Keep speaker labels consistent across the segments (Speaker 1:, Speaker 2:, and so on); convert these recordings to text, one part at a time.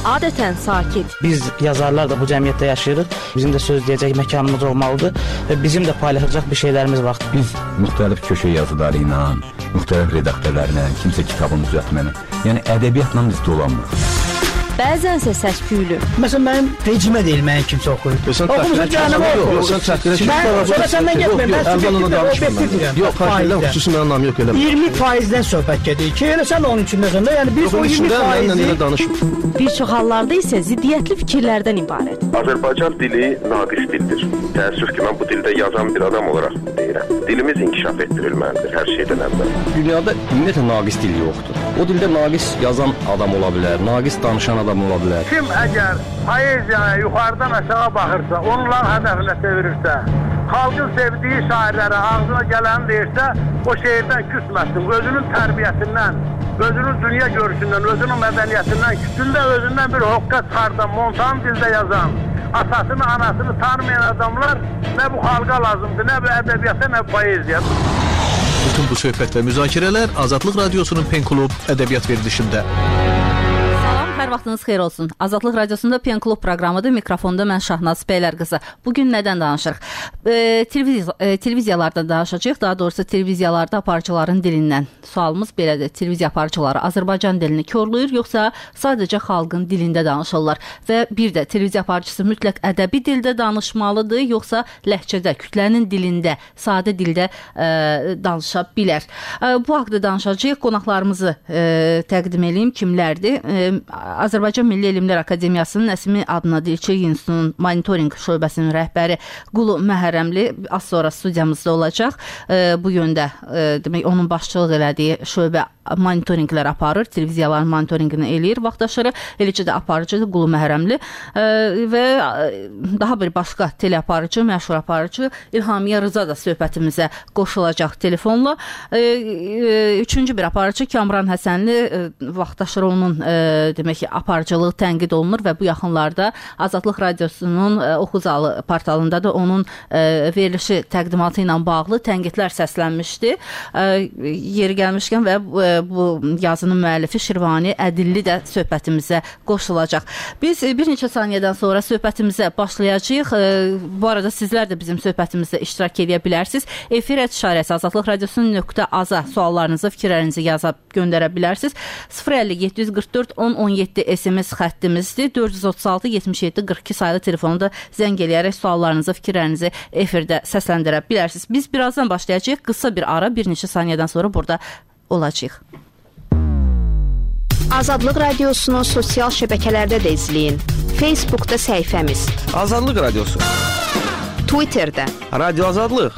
Speaker 1: adətən sakit.
Speaker 2: Biz yazarlar da bu cəmiyyətdə yaşayırıq. Bizim də söz deyəcək məkanımız olmalıdır və bizim də paylaşacaq bir şeylərimiz var.
Speaker 3: Biz müxtəlif köşə yazıları ilə, müxtəlif redaktörlərlə, kimsə kitabını düzəltməklə, yəni ədəbiyyatla biz dolanmırıq.
Speaker 1: Bəzənsə səs-küylü.
Speaker 4: Məsələn, mənim rejimə deyil, mənim kimsə oxuyur.
Speaker 5: Oxumusun canım oxu. Sən çəkdirə
Speaker 4: sonra səndən getməyim. Mən obyektiv
Speaker 5: yox, xahilə xüsusi mənim anlam yox, eləmə.
Speaker 4: 20%-dən söhbət gedir ki, elə sən onun içindəsən də, yəni biz o 20%-i...
Speaker 1: Bir çox hallarda isə ziddiyyətli fikirlərdən ibarət.
Speaker 6: Azərbaycan dili naqis dildir. Təəssüf ki, mən bu dildə yazan bir adam olaraq deyirəm. Dilimiz inkişaf etdirilməlidir hər şeydən əvvəl.
Speaker 5: Dünyada ümumiyyətlə naqis dil yoxdur. O dildə naqis yazan adam ola bilər, naqis danışan adam ola bilər.
Speaker 7: Kim əgər poeziyaya yuxarıdan aşağı baxırsa, onların hədəfinə çevirirsə, xalqın sevdiyi şairlərə ağzına gələni deyirsə, o şeirdən küsməsin, özünün tərbiyəsindən, özünün dünya görüşündən, özünün mədəniyyətindən, kütündə özündən bir hoqqa çıxardan, montan dildə yazan, atasını, anasını tanımayan adamlar nə bu xalqa lazımdır, nə bu ədəbiyyata, nə bu poeziya.
Speaker 8: Bütün bu söhbət və müzakirələr Azadlıq Radiosunun Pen Klub ədəbiyyat verilişində.
Speaker 9: Hər vaxtınız xeyir olsun. Azadlıq Radiosunda Pen Klub proqramıdır. Mikrofonda mən Şahnaz Bəylərqızı. Bugün nədən danışırıq? Televiziyalardan danışacağıq. Daha doğrusu televiziyalarda aparıcıların dilindən. Sualımız belədir. Televiziya aparıcıları Azərbaycan dilini körləyir, yoxsa sadəcə xalqın dilində danışırlar? Və bir də televiziya aparıcısı mütləq ədəbi dildə danışmalıdır, yoxsa ləhcədə, kütlənin dilində, sadə dildə danışa bilər? Bu haqda danışacağıq. Qonaqlarımızı təqdim edeyim. Kimlərdir? Azərbaycan Milli Elmlər Akademiyasının Nəsimi adına İlçə İnstitutunun monitorinq şöbəsinin rəhbəri Qulu Məhərrəmli az sonra studiyamızda olacaq. Bu yöndə demək onun başçılıq elədiyi şöbə monitorinqlər aparır, televiziyaların monitorinqini eləyir vaxtaşırı. Eləcə də aparıcıdır Qulu Məhərrəmli və daha bir başqa teleaparıcı, məşhur aparıcı İlhamiyə Rıza da söhbətimizə qoşulacaq telefonla. Üçüncü bir aparıcı Kamran Həsənli vaxtaşırı onun demək ki, aparıcılığı tənqid olunur və bu yaxınlarda Azadlıq Radiosunun Oxuzalı portalında da onun verilişi təqdimatı ilə bağlı tənqidlər səslənmişdi. Yeri gəlmişkən və bu yazının müəllifi Şirvani Ədilli də söhbətimizə qoşulacaq. Biz bir neçə saniyədən sonra söhbətimizə başlayacağıq. Bu arada sizlər də bizim söhbətimizdə iştirak edə bilərsiniz. Efir işarəsi Azadlıq Radiosunun.az-a suallarınızı, fikirlərinizi yazıb göndərə bilərsiniz. 050-744 1017 SMS xəttimizdir. 436-77-42 sayılı telefonda zəng eləyərək suallarınızı, fikirlərinizi efirdə səsləndirə bilərsiniz. Biz birazdan başlayacağıq. Qısa bir ara, bir neçə saniyədən sonra burada olacaq.
Speaker 1: Azadlıq Radiosunun sosial şəbəkələrdə də izləyin. Facebookda səhifəmiz
Speaker 5: Azadlıq Radiosu,
Speaker 1: Twitterdə
Speaker 5: Radio Azadlıq,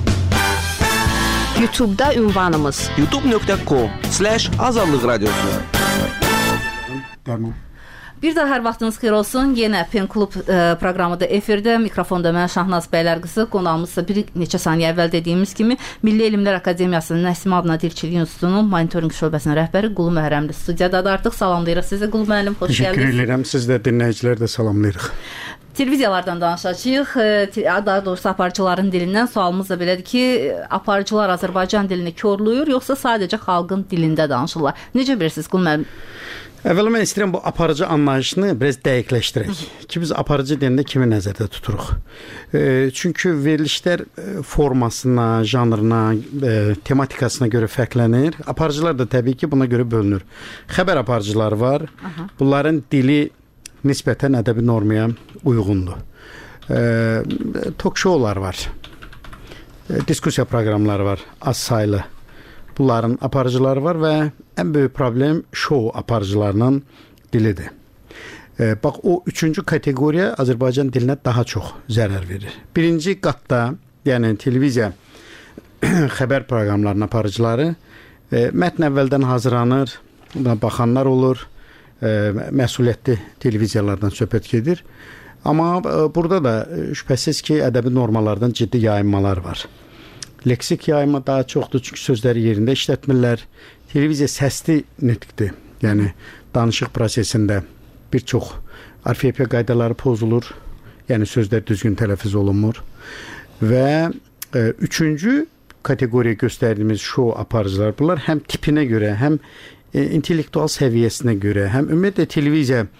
Speaker 1: YouTube'da ünvanımız
Speaker 5: youtube.com/Azadlıq Radiosu.
Speaker 4: Tamam.
Speaker 9: Bir daha hər vaxtınız xeyir olsun. Yenə Pen Klub proqramıda efirdə. Mikrofonda mən Şahnaz Bəylərqızı. Qonağımızsa bir neçə saniyə əvvəl dediyimiz kimi Milli Elmlər Akademiyasının Nəsimi adına İlçə İnstitutunun monitorinq şöbəsinin rəhbəri Qulu Məhərrəmli studiyadadır. Artıq salamlayırıq sizi Qulu müəllim, xoş gəldiniz.
Speaker 4: Təşəkkür edirəm. Siz də dinləyicilər də salamlayırıq.
Speaker 9: Televiziyalardan danışacağıq. Daha doğrusu aparıcıların dilindən sualımız da belədir ki, aparıcılar Azərbaycan dilini körləyir, yoxsa sadəcə xalqın dilində danışırlar? Necə bilirsiniz Qulu müəllim?
Speaker 4: Əvvəla mən istəyirəm bu aparıcı anlayışını biraz dəqiqləşdirək ki, biz aparıcı deyəndə kimi nəzərdə tuturuq. Çünki verilişlər formasına, janrına, tematikasına görə fərqlənir. Aparıcılar da təbii ki, buna görə bölünür. Xəbər aparıcıları var. Bunların dili nisbətən ədəbi normaya uyğundur. Talk-showlar var. Diskusiya proqramları var, az saylı. Bunların aparıcıları var və ən böyük problem şou aparıcılarının dilidir. Bax, o üçüncü kateqoriya Azərbaycan dilinə daha çox zərər verir. Birinci qatda, yəni televiziya xəbər proqramlarının aparıcıları mətn əvvəldən hazırlanır, baxanlar olur, məsuliyyətli televiziyalardan söhbət gedir. Amma burada da şübhəsiz ki, ədəbi normalardan ciddi yayınmalar var. Leksik yayımı daha çoxdur, çünki sözləri yerində işlətmirlər. Televiziya səsli nitqdir. Yəni, danışıq prosesində bir çox orfoepiya qaydaları pozulur. Yəni, sözlər düzgün tələffüz olunmur. Və üçüncü kateqoriya göstərdiyimiz şou aparıcılar, bunlar həm tipinə görə, həm intellektual səviyyəsinə görə, həm ümumiyyətlə televiziya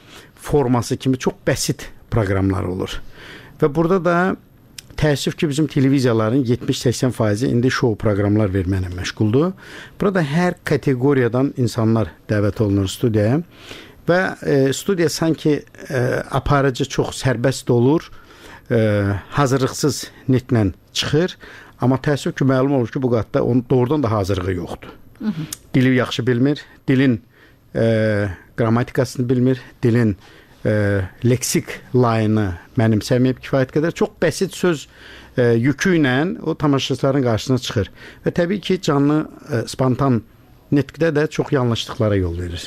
Speaker 4: forması kimi çox bəsit proqramlar olur. Və burada da təəssüf ki, bizim televiziyaların 70-80% indi şou proqramlar verməklə məşğuldur. Burada hər kateqoriyadan insanlar dəvət olunur studiyaya və studiya sanki aparıcı çox sərbəst olur, hazırlıqsız nitlə çıxır. Amma təəssüf ki, məlum olur ki, bu qatda onun doğrudan da hazırlığı yoxdur. Dili yaxşı bilmir, dilin qrammatikasını bilmir, dilin leksik layını mənimsəməyib kifayət qədər. Çox bəsit söz yükü ilə o tamaşaçıların qarşısına çıxır. Və təbii ki, canlı, spontan nitqdə də çox yanlışlıqlara yol verir.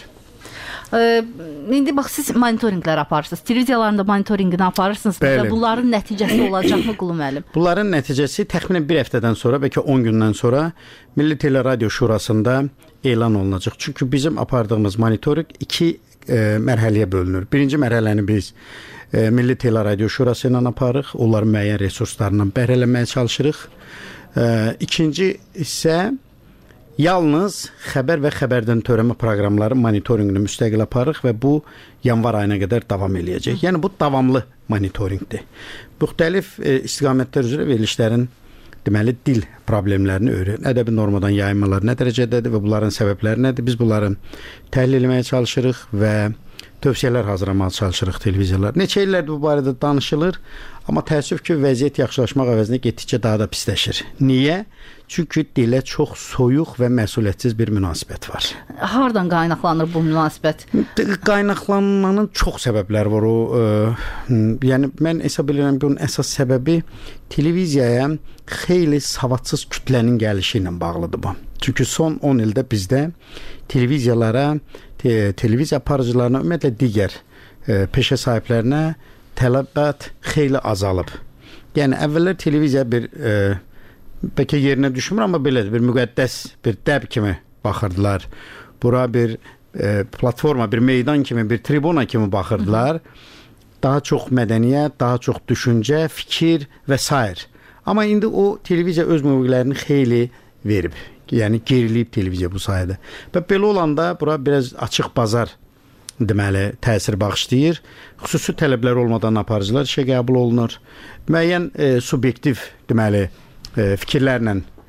Speaker 9: İndi bax, siz monitorinqlər aparırsınız. Televiziyalarında monitorinqini aparırsınız. Və bunların nəticəsi olacaqmı Qulu müəllim?
Speaker 4: Bunların nəticəsi təxminən bir həftədən sonra, bəlkə 10 gündən sonra Milli Teleradio Şurasında elan olunacaq. Çünki bizim apardığımız monitoring 2 mərhələyə bölünür. Birinci mərhələni biz Milli Teleradio Şurası ilə aparırıq. Onların müəyyən resurslarından bəhrələnməyə çalışırıq. İkinci isə yalnız xəbər və xəbərdən törəmə proqramları monitorinqini müstəqil aparırıq və bu yanvar ayına qədər davam eləyəcək. Yəni bu davamlı monitorinqdir. Müxtəlif istiqamətlər üzrə verilişlərin deməli dil problemlərini öyrən. Ədəbi normadan yayınmalar nə dərəcədədir və bunların səbəbləri nədir? Biz bunları təhlil etməyə çalışırıq və tövsiyələr hazırlamağa çalışırıq televiziyalar. Neçə illərdir bu barədə danışılır, amma təəssüf ki, vəziyyət yaxşılaşmaq əvəzinə getdikcə daha da pisləşir. Niyə? Çünki dilə çox soyuq və məsuliyyətsiz bir münasibət var.
Speaker 9: Hardan qaynaqlanır bu münasibət?
Speaker 4: Qaynaqlanmanın çox səbəbləri var. Yəni mən hesab edirəm ki, onun əsas səbəbi televiziyaya xeyli savadsız kütlənin gəlişi ilə bağlıdır bu. Çünki son 10 ildə bizdə televiziyalara, televiziya aparıcılarına, ümumiyyətlə digər peşə sahiblərinə tələbat xeyli azalıb. Yəni əvvəllər televiziya bir bəlkə yerinə düşmür, amma belədir, bir müqəddəs bir dəb kimi baxırdılar. Bura bir platforma, bir meydan kimi, bir tribuna kimi baxırdılar. Daha çox mədəniyyət, daha çox düşüncə, fikir və s. Amma indi o televiziya öz mövqelərini xeyli verib. Yəni geriliyib televiziya bu sayədə. Və belə olanda bura biraz açıq bazar deməli təsir bağışlayır. Xüsusi tələblər olmadan aparıcılar işə qəbul olunur. Müəyyən subyektiv deməli fikirlərlə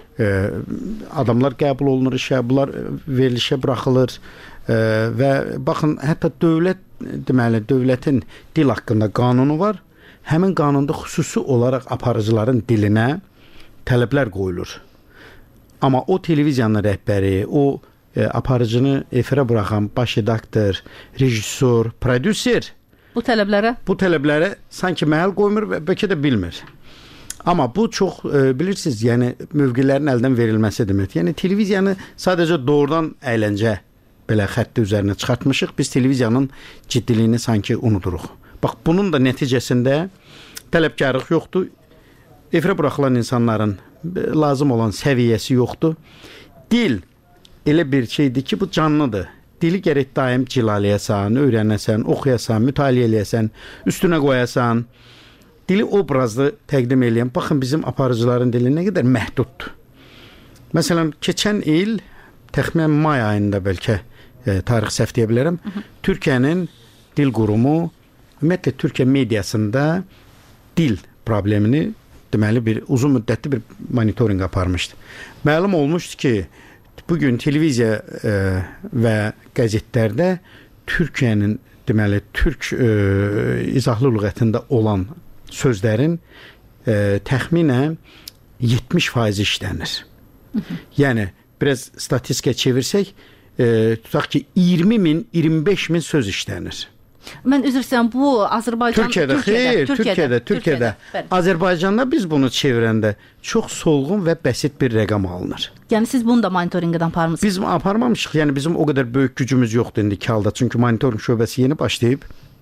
Speaker 4: adamlar qəbul olunur işə, bunlar verilişə buraxılır və baxın, hətta dövlətin dil haqqında qanunu var. Həmin qanunda xüsusi olaraq aparıcıların dilinə tələblər qoyulur. Amma o televiziyanın rəhbəri, o aparıcını efirə buraxan baş redaktor, rejissor, prodüser
Speaker 9: bu tələblərə
Speaker 4: sanki məhəl qoymur və bəlkə də bilmir. Amma bu çox bilirsiniz, yəni mövqelərin əldən verilməsi deməkdir. Yəni televiziyanı sadəcə doğrudan əyləncə belə xətti üzərinə çıxartmışıq. Biz televiziyanın ciddiliyini sanki unuduruq. Bax, bunun da nəticəsində tələbkarlıq yoxdur. Efirə buraxılan insanların lazım olan səviyyəsi yoxdur. Dil elə bir şeydir ki, bu canlıdır. Dili gərək daim cilaləyəsən, öyrənəsən, oxuyasan, mütaliə eləyəsən, üstünə qoyasan. Dili obrazlı təqdim eləyən, baxın bizim aparıcıların dili nə qədər məhduddur. Məsələn, keçən il, təxminən may ayında bəlkə tarix səhv deyə bilərəm, Türkiyənin dil qurumu, ümumiyyətlə Türkiyə mediasında dil problemini deməli bir uzun müddətli bir monitoring aparmışdı. Məlum olmuşdu ki, bugün televiziya və qəzetlərdə Türkiyənin deməli türk izahlı lüğətində olan sözlərin təxminən 70% işlənir. Yəni biraz statistika çevirsək, tutaq ki 20.000, 25.000 söz işlənir.
Speaker 9: Mən üzr istəyirəm, bu Azərbaycan
Speaker 4: Türkiyədə. Azərbaycanda biz bunu çevirəndə çox solğun və bəsit bir rəqam alınır.
Speaker 9: Yəni siz bunu da monitorinqdən aparmısınız?
Speaker 4: Biz aparmamışıq. Yəni bizim o qədər böyük gücümüz yoxdur indiki halda. Çünki monitoring şöbəsi yeni başlayıb.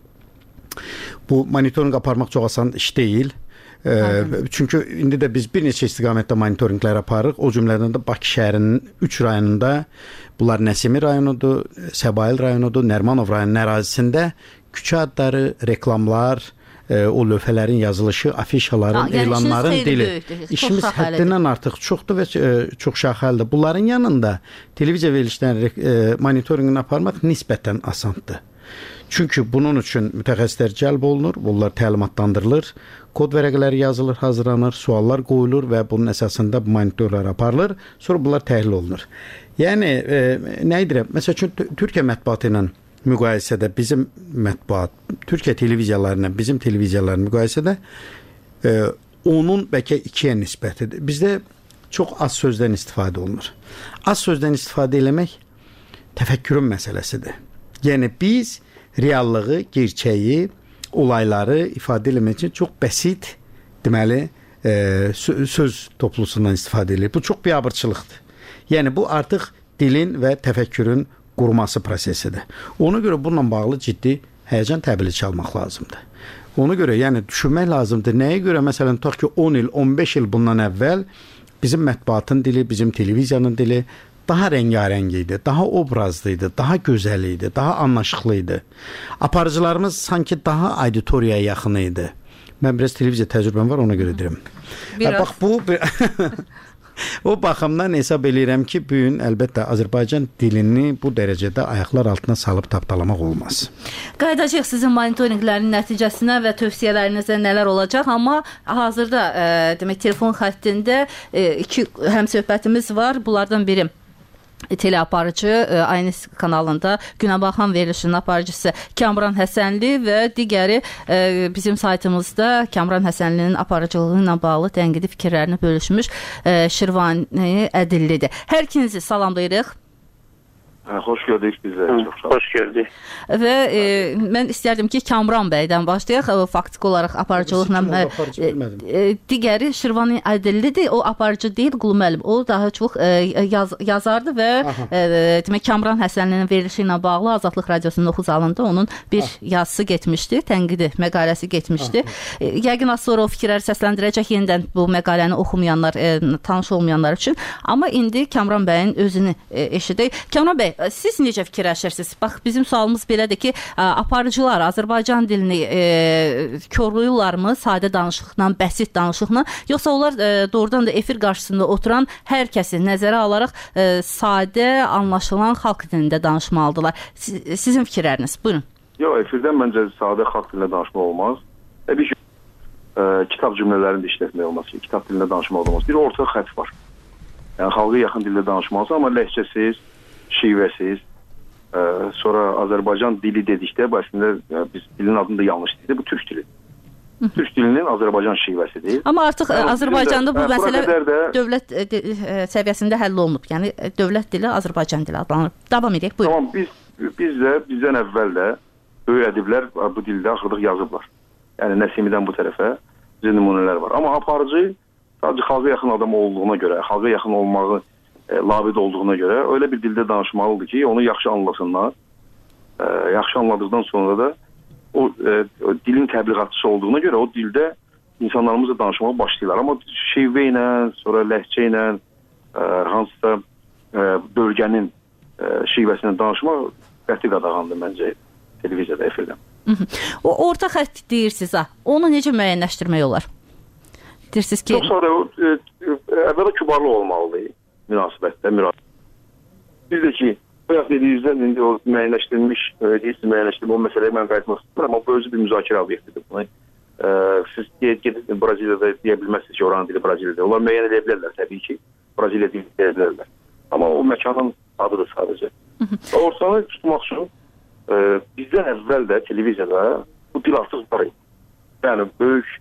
Speaker 4: Bu monitoring aparmaq çox asan iş deyil. Çünki indi də biz bir neçə istiqamətdə monitoringlər aparırıq. O cümlədən də Bakı şəhərinin 3 rayonunda, bunlar Nəsimi rayonudur, Səbail rayonudur, Nərmanov rayonunun ərazisində küçə adları, reklamlar, o lövhələrin yazılışı, afişaların, elanların dili. İşimiz həddindən artıq çoxdur və çox şaxəlidir. Bunların yanında televiziya verilişlərinin monitoringini aparmaq nisbətən asandır. Çünki bunun üçün mütəxəssislər cəlb olunur, bunlar təlimatlandırılır, kod vərəqələri yazılır, hazırlanır, suallar qoyulur və bunun əsasında monitorlar aparılır, sonra bunlar təhlil olunur. Yəni, nə edirəm? Məsəl üçün, Türkiyə mətbuatı ilə müqayisədə bizim mətbuat, Türkiyə televiziyalarına, bizim televiziyaların müqayisədə onun bəlkə 2-yə nisbətidir. Bizdə çox az sözdən istifadə olunur. Az sözdən istifadə eləmək təfəkkürün məsələsidir. Yəni, biz reallığı, gerçəyi, olayları ifadə eləmək üçün çox bəsit, deməli, söz toplusundan istifadə edilir. Bu çox biabırçılıqdır. Yəni, bu artıq dilin və təfəkkürün qurması prosesidir. Ona görə bununla bağlı ciddi həyəcan təbili çalmaq lazımdır. Ona görə, yəni, düşünmək lazımdır. Nəyə görə, məsələn, tutaq ki, 10 il, 15 il bundan əvvəl bizim mətbuatın dili, bizim televiziyanın dili daha rəngarəng idi, daha obrazlı idi, daha gözəl idi, daha anlaşıqlı idi. Aparıcılarımız sanki daha auditoriyaya yaxın idi. Mən biraz televiziya təcrübəm var, ona görə deyirəm. Bax, bu... O baxımdan hesab eləyirəm ki, bu gün əlbəttə Azərbaycan dilini bu dərəcədə ayaqlar altına salıb tapdalamaq olmaz.
Speaker 9: Qayıdacaq sizin monitorinqlərin nəticəsinə və tövsiyələrinizə nələr olacaq, amma hazırda demək telefon xəttində 2 həmsöhbətimiz var. Bunlardan biri teleaparıcı, Aynis kanalında Günəbaxan verilişinin aparıcısı Kamran Həsənli və digəri bizim saytımızda Kamran Həsənlinin aparıcılığı ilə bağlı tənqidi fikirlərini bölüşmüş Şirvani Ədillidir. Hər ikinizi salamlayırıq.
Speaker 10: Xoş gördük bizə.
Speaker 6: Xoş gördük.
Speaker 9: Və mən istərdim ki, Kamran bəydən başlayaq. Faktiki olaraq aparıcılıqla digəri Şirvani Ədillidir. O aparıcı deyil, Qulu müəllim. O daha çox yazardı və demək Kamran Həsənlinin verilişi ilə bağlı Azadlıq Radiosunun oxu zalında onun bir yazısı getmişdi, tənqidi məqaləsi getmişdi. Yəqin az sonra o fikirləri səsləndirəcək yenidən bu məqaləni oxumayanlar, tanış olmayanlar üçün. Amma indi Kamran bəyin özünü eşidək. Kamran bəy, siz necə fikirləşirsiniz? Bax, bizim sualımız belədir ki, aparıcılar Azərbaycan dilini korlayırlarmı sadə danışıqla, bəsit danışıqla, yoxsa onlar doğrudan da efir qarşısında oturan hər kəsi nəzərə alaraq sadə, anlaşılan xalq dilində danışmalıdırlar? Sizin fikirləriniz, buyurun.
Speaker 10: Yox, efirdən məncə sadə xalq dilində danışmaq olmaz. Bir kitab cümlələrini də işlətmək olmaz ki, kitab dilində danışmaq olmaz. Bir orta xətt var. Yəni, xalqa yaxın dildə danışmaz, amma ləhcəsiz, şivəsiz, sonra Azərbaycan dili dedikdə, əslində biz dilin adını da yanlış dedik, bu türk dili. Türk dilinin Azərbaycan şivəsidir.
Speaker 9: Amma artıq Azərbaycanda bu məsələ dövlət səviyyəsində həll olunub. Yəni, dövlət dili Azərbaycan dili adlanır. Davam edək, buyurun.
Speaker 10: Tamam, bizdən əvvəl də böyük ədiblər bu dildə axırdıq yazıblar. Yəni, Nəsimidən bu tərəfə bizə nümunələr var. Amma aparıcı sadəcə xalqa yaxın adam olduğuna görə, xalqa yaxın olmağı labid olduğuna görə öyle bir dildə danışmalıdır ki, onu yaxşı anlasınlar. Yaxşı anladıqdan sonra da o dilin təbliğatçısı olduğuna görə o dildə insanlarımızla danışmağa başlayırlar. Amma şivə ilə, sonra ləhcə ilə, hansısa bölgənin şivəsindən danışmaq qəti qadağandır məncə televiziyada, efirdən.
Speaker 9: O orta xətt deyirsiniz, onu necə müəyyənləşdirmək olar? Deyirsiniz ki...
Speaker 10: Çox sonra əvvələ kübarlı olmalıdır. Münasibətdə, Biz də ki, bayaq dediyinizdən indi o müəyyənləşdirilmiş, o məsələyə mən qayıtmaq istəyirəm, amma bu özü bir müzakirə obyektidir. Siz gedib Braziliyada deyə bilməzsiniz ki, oranın dili Braziliyada. Onlar müəyyən edə bilərlər, təbii ki, Braziliya dili deyə bilərlər. Amma o məkanın adıdır sadəcə. Ortalığı tutmaq üçün bizdən əvvəl də televiziyada bu dil artıq var idi. Yəni, böyük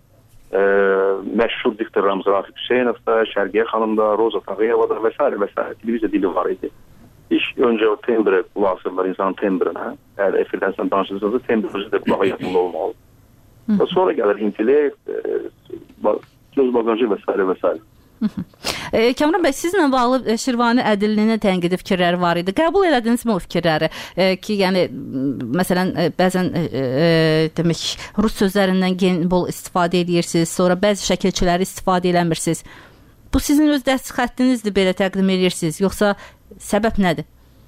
Speaker 10: məşhur diktorlarımız Rafiq Hüseynovda, Şərqiyə xanımda, Roza Tağıyevada və s. və s. televiziya dili var idi. İlk öncə o tembre qulaq asırlar insanın tembrına. Əgər efirdən sən danışırsanız, tembr özü də qulağa yaxınlı olmalı. Və sonra gəlir intellekt, göz bagajı və s. və s.
Speaker 9: Kamran bəy, sizlə bağlı Şirvani Ədillinin tənqidi fikirləri var idi. Qəbul elədinizmi o fikirləri? Ki, yəni, məsələn, bəzən demək, rus sözlərindən genbol istifadə edirsiniz, sonra bəzi şəkilçiləri istifadə eləmirsiniz. Bu sizin öz dəst xəttinizdir, belə təqdim edirsiniz, yoxsa səbəb nədir?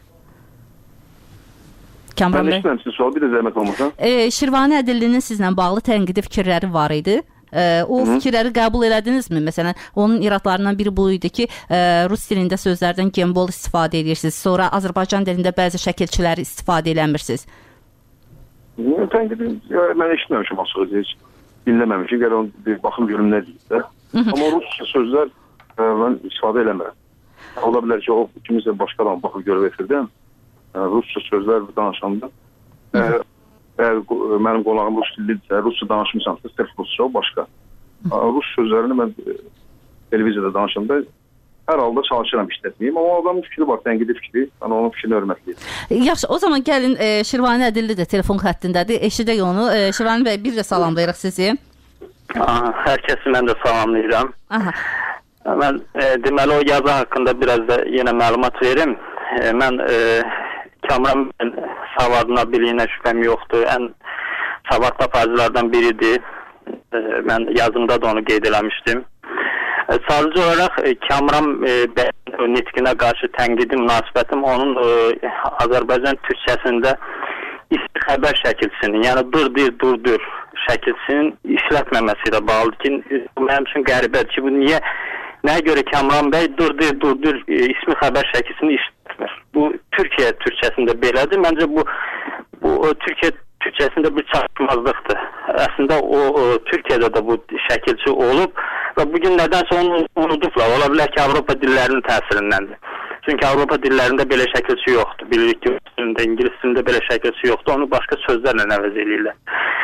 Speaker 9: Kamran bəy.
Speaker 10: Mən istəyirəm, bir də zəhmət olmasa.
Speaker 9: Şirvani Ədillinin sizlə bağlı tənqidi fikirləri var idi. O fikirləri qəbul elədinizmi? Məsələn, onun iradlarından biri bu idi ki, rus dilində sözlərdən genbol istifadə edirsiniz, sonra Azərbaycan dilində bəzi şəkilçiləri istifadə eləmirsiniz.
Speaker 10: Tənqidi mən eşitməmişim açıqca, heç dinləməmişim. Gələ onu bir baxım görüm nə deyir də. Amma rusca sözlər mən istifadə eləmirəm. Ola bilər ki, o kimisə başqa adam baxıb görüb efirdən rusca sözlər danışanda əgər mənim qonağım rus dilidirsə, rusca danışmışamsa, sırf rusca o başqa. Rus sözlərini mən televiziyada danışanda hər halda çalışıram işlətməyim. Amma adamın fikri var, tənqidi fikri. Yəni onun fikrini hörmətliyim.
Speaker 9: Yaxşı, o zaman gəlin Şirvani Ədilli də telefon xəttindədir. Eşidək onu. Şirvani bəy, bir də salamlayırıq sizi.
Speaker 11: Hər kəsi mən də salamlayıram. Mən deməli o yazı haqqında biraz da yenə məlumat verim. Mən Kamran savadına, biliyinə şübhəm yoxdur. Ən savadlı aparıcılardan biridir. Mən yazımda da onu qeyd eləmişdim. Sadəcə olaraq Kamran bəyin nitqinə qarşı tənqidi münasibətim onun Azərbaycan türkçəsində isti xəbər şəkilsinin, yəni dur şəkilsinin işlətməməsi ilə bağlıdır ki, mənim üçün qəribədir ki, bu nəyə görə Kamran bəy dur ismi xəbər şəkilsini işlətmir. Bu Türkiyə türkçəsində belədir. Məncə bu Türkiyə türkçəsində bir çatışmazlıqdır. Əslində o Türkiyədə də bu şəkilçi olub və bugün nədənsə onu unudublar. Ola bilər ki, Avropa dillərinin təsirindəndir. Çünki Avropa dillərində belə şəkilçi yoxdur. Bilirik ki, İngilis dilində belə şəkilçi yoxdur. Onu başqa sözlərlə əvəz edirlər.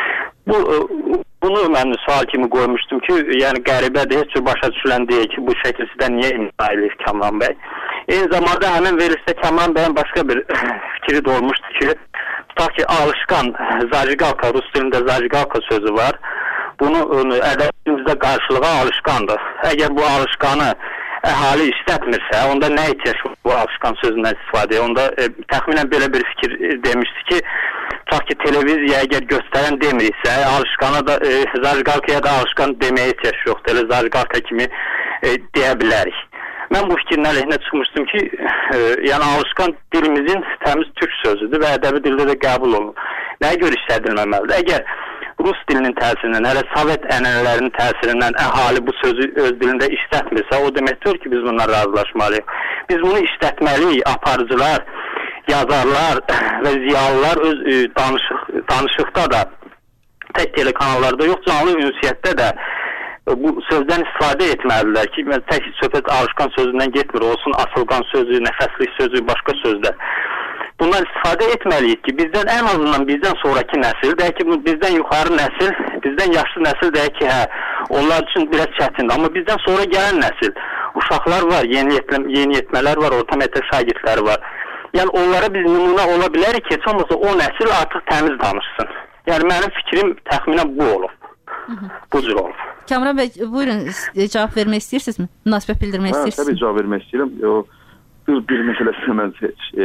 Speaker 11: Bunu mən sual kimi qoymuşdum ki, yəni qəribədir, heç cür başa düşülən deyil ki, bu şəkilçidən niyə imza edir Kamran bəy. Eyni zamanda həmin verilişdə Kamran bəyin başqa bir fikri də olmuşdu ki, tutaq ki, alışqan, zajigalka, rus dilində zajigalka sözü var. Bunu ədəbiyyatımızda qarşılığa alışqandır. Əgər bu alışqanı əhali işlətmirsə, onda nə ihtiyac bu alışqan sözündən istifadə? Onda təxminən belə bir fikir demişdi ki, tutaq ki, televiziya əgər göstərən demiriksə, alışqana da, zajigalkaya da alışqan deməyə ihtiyac yoxdur. Elə zajigalka kimi deyə bilərik. Mən bu fikrin əleyhinə çıxmışdım ki, yəni alışqan dilimizin təmiz türk sözüdür və ədəbi dildə də qəbul olunur. Nəyə görə işlədilməməlidir? Əgər rus dilinin təsirindən, hələ Sovet ənənələrinin təsirindən əhali bu sözü öz dilində işlətmirsə, o deməkdir ki, biz bundan razılaşmalıyıq. Biz bunu işlətməliyik, aparıcılar, yazarlar və ziyalılar öz danışıqda da, tək telekanallarda yox, canlı ünsiyyətdə də bu sözdən istifadə etməlidirlər ki, tək söhbət alışqan sözündən getmir, olsun asılqan sözü, nəfəslik sözü, başqa sözlər. Bundan istifadə etməliyik ki, bizdən ən azından bizdən sonraki nəsil, deyək ki, bizdən yuxarı nəsil, bizdən yaşlı nəsil deyək ki, onlar üçün biraz çətindir. Amma bizdən sonra gələn nəsil, uşaqlar var, yeniyetmələr var, orta məktəb şagirdləri var. Yəni onlara biz nümunə ola bilərik ki, heç olmasa o nəsil artıq təmiz danışsın. Yəni mənim fikrim təxminən bu olub. Bu cür olub.
Speaker 9: Kamran bəy, buyurun, cavab vermək istəyirsinizmi? Münasibət bildirmək istəyirsiniz?
Speaker 10: Təbii cavab vermək istəyirəm. Bir məsələsində mən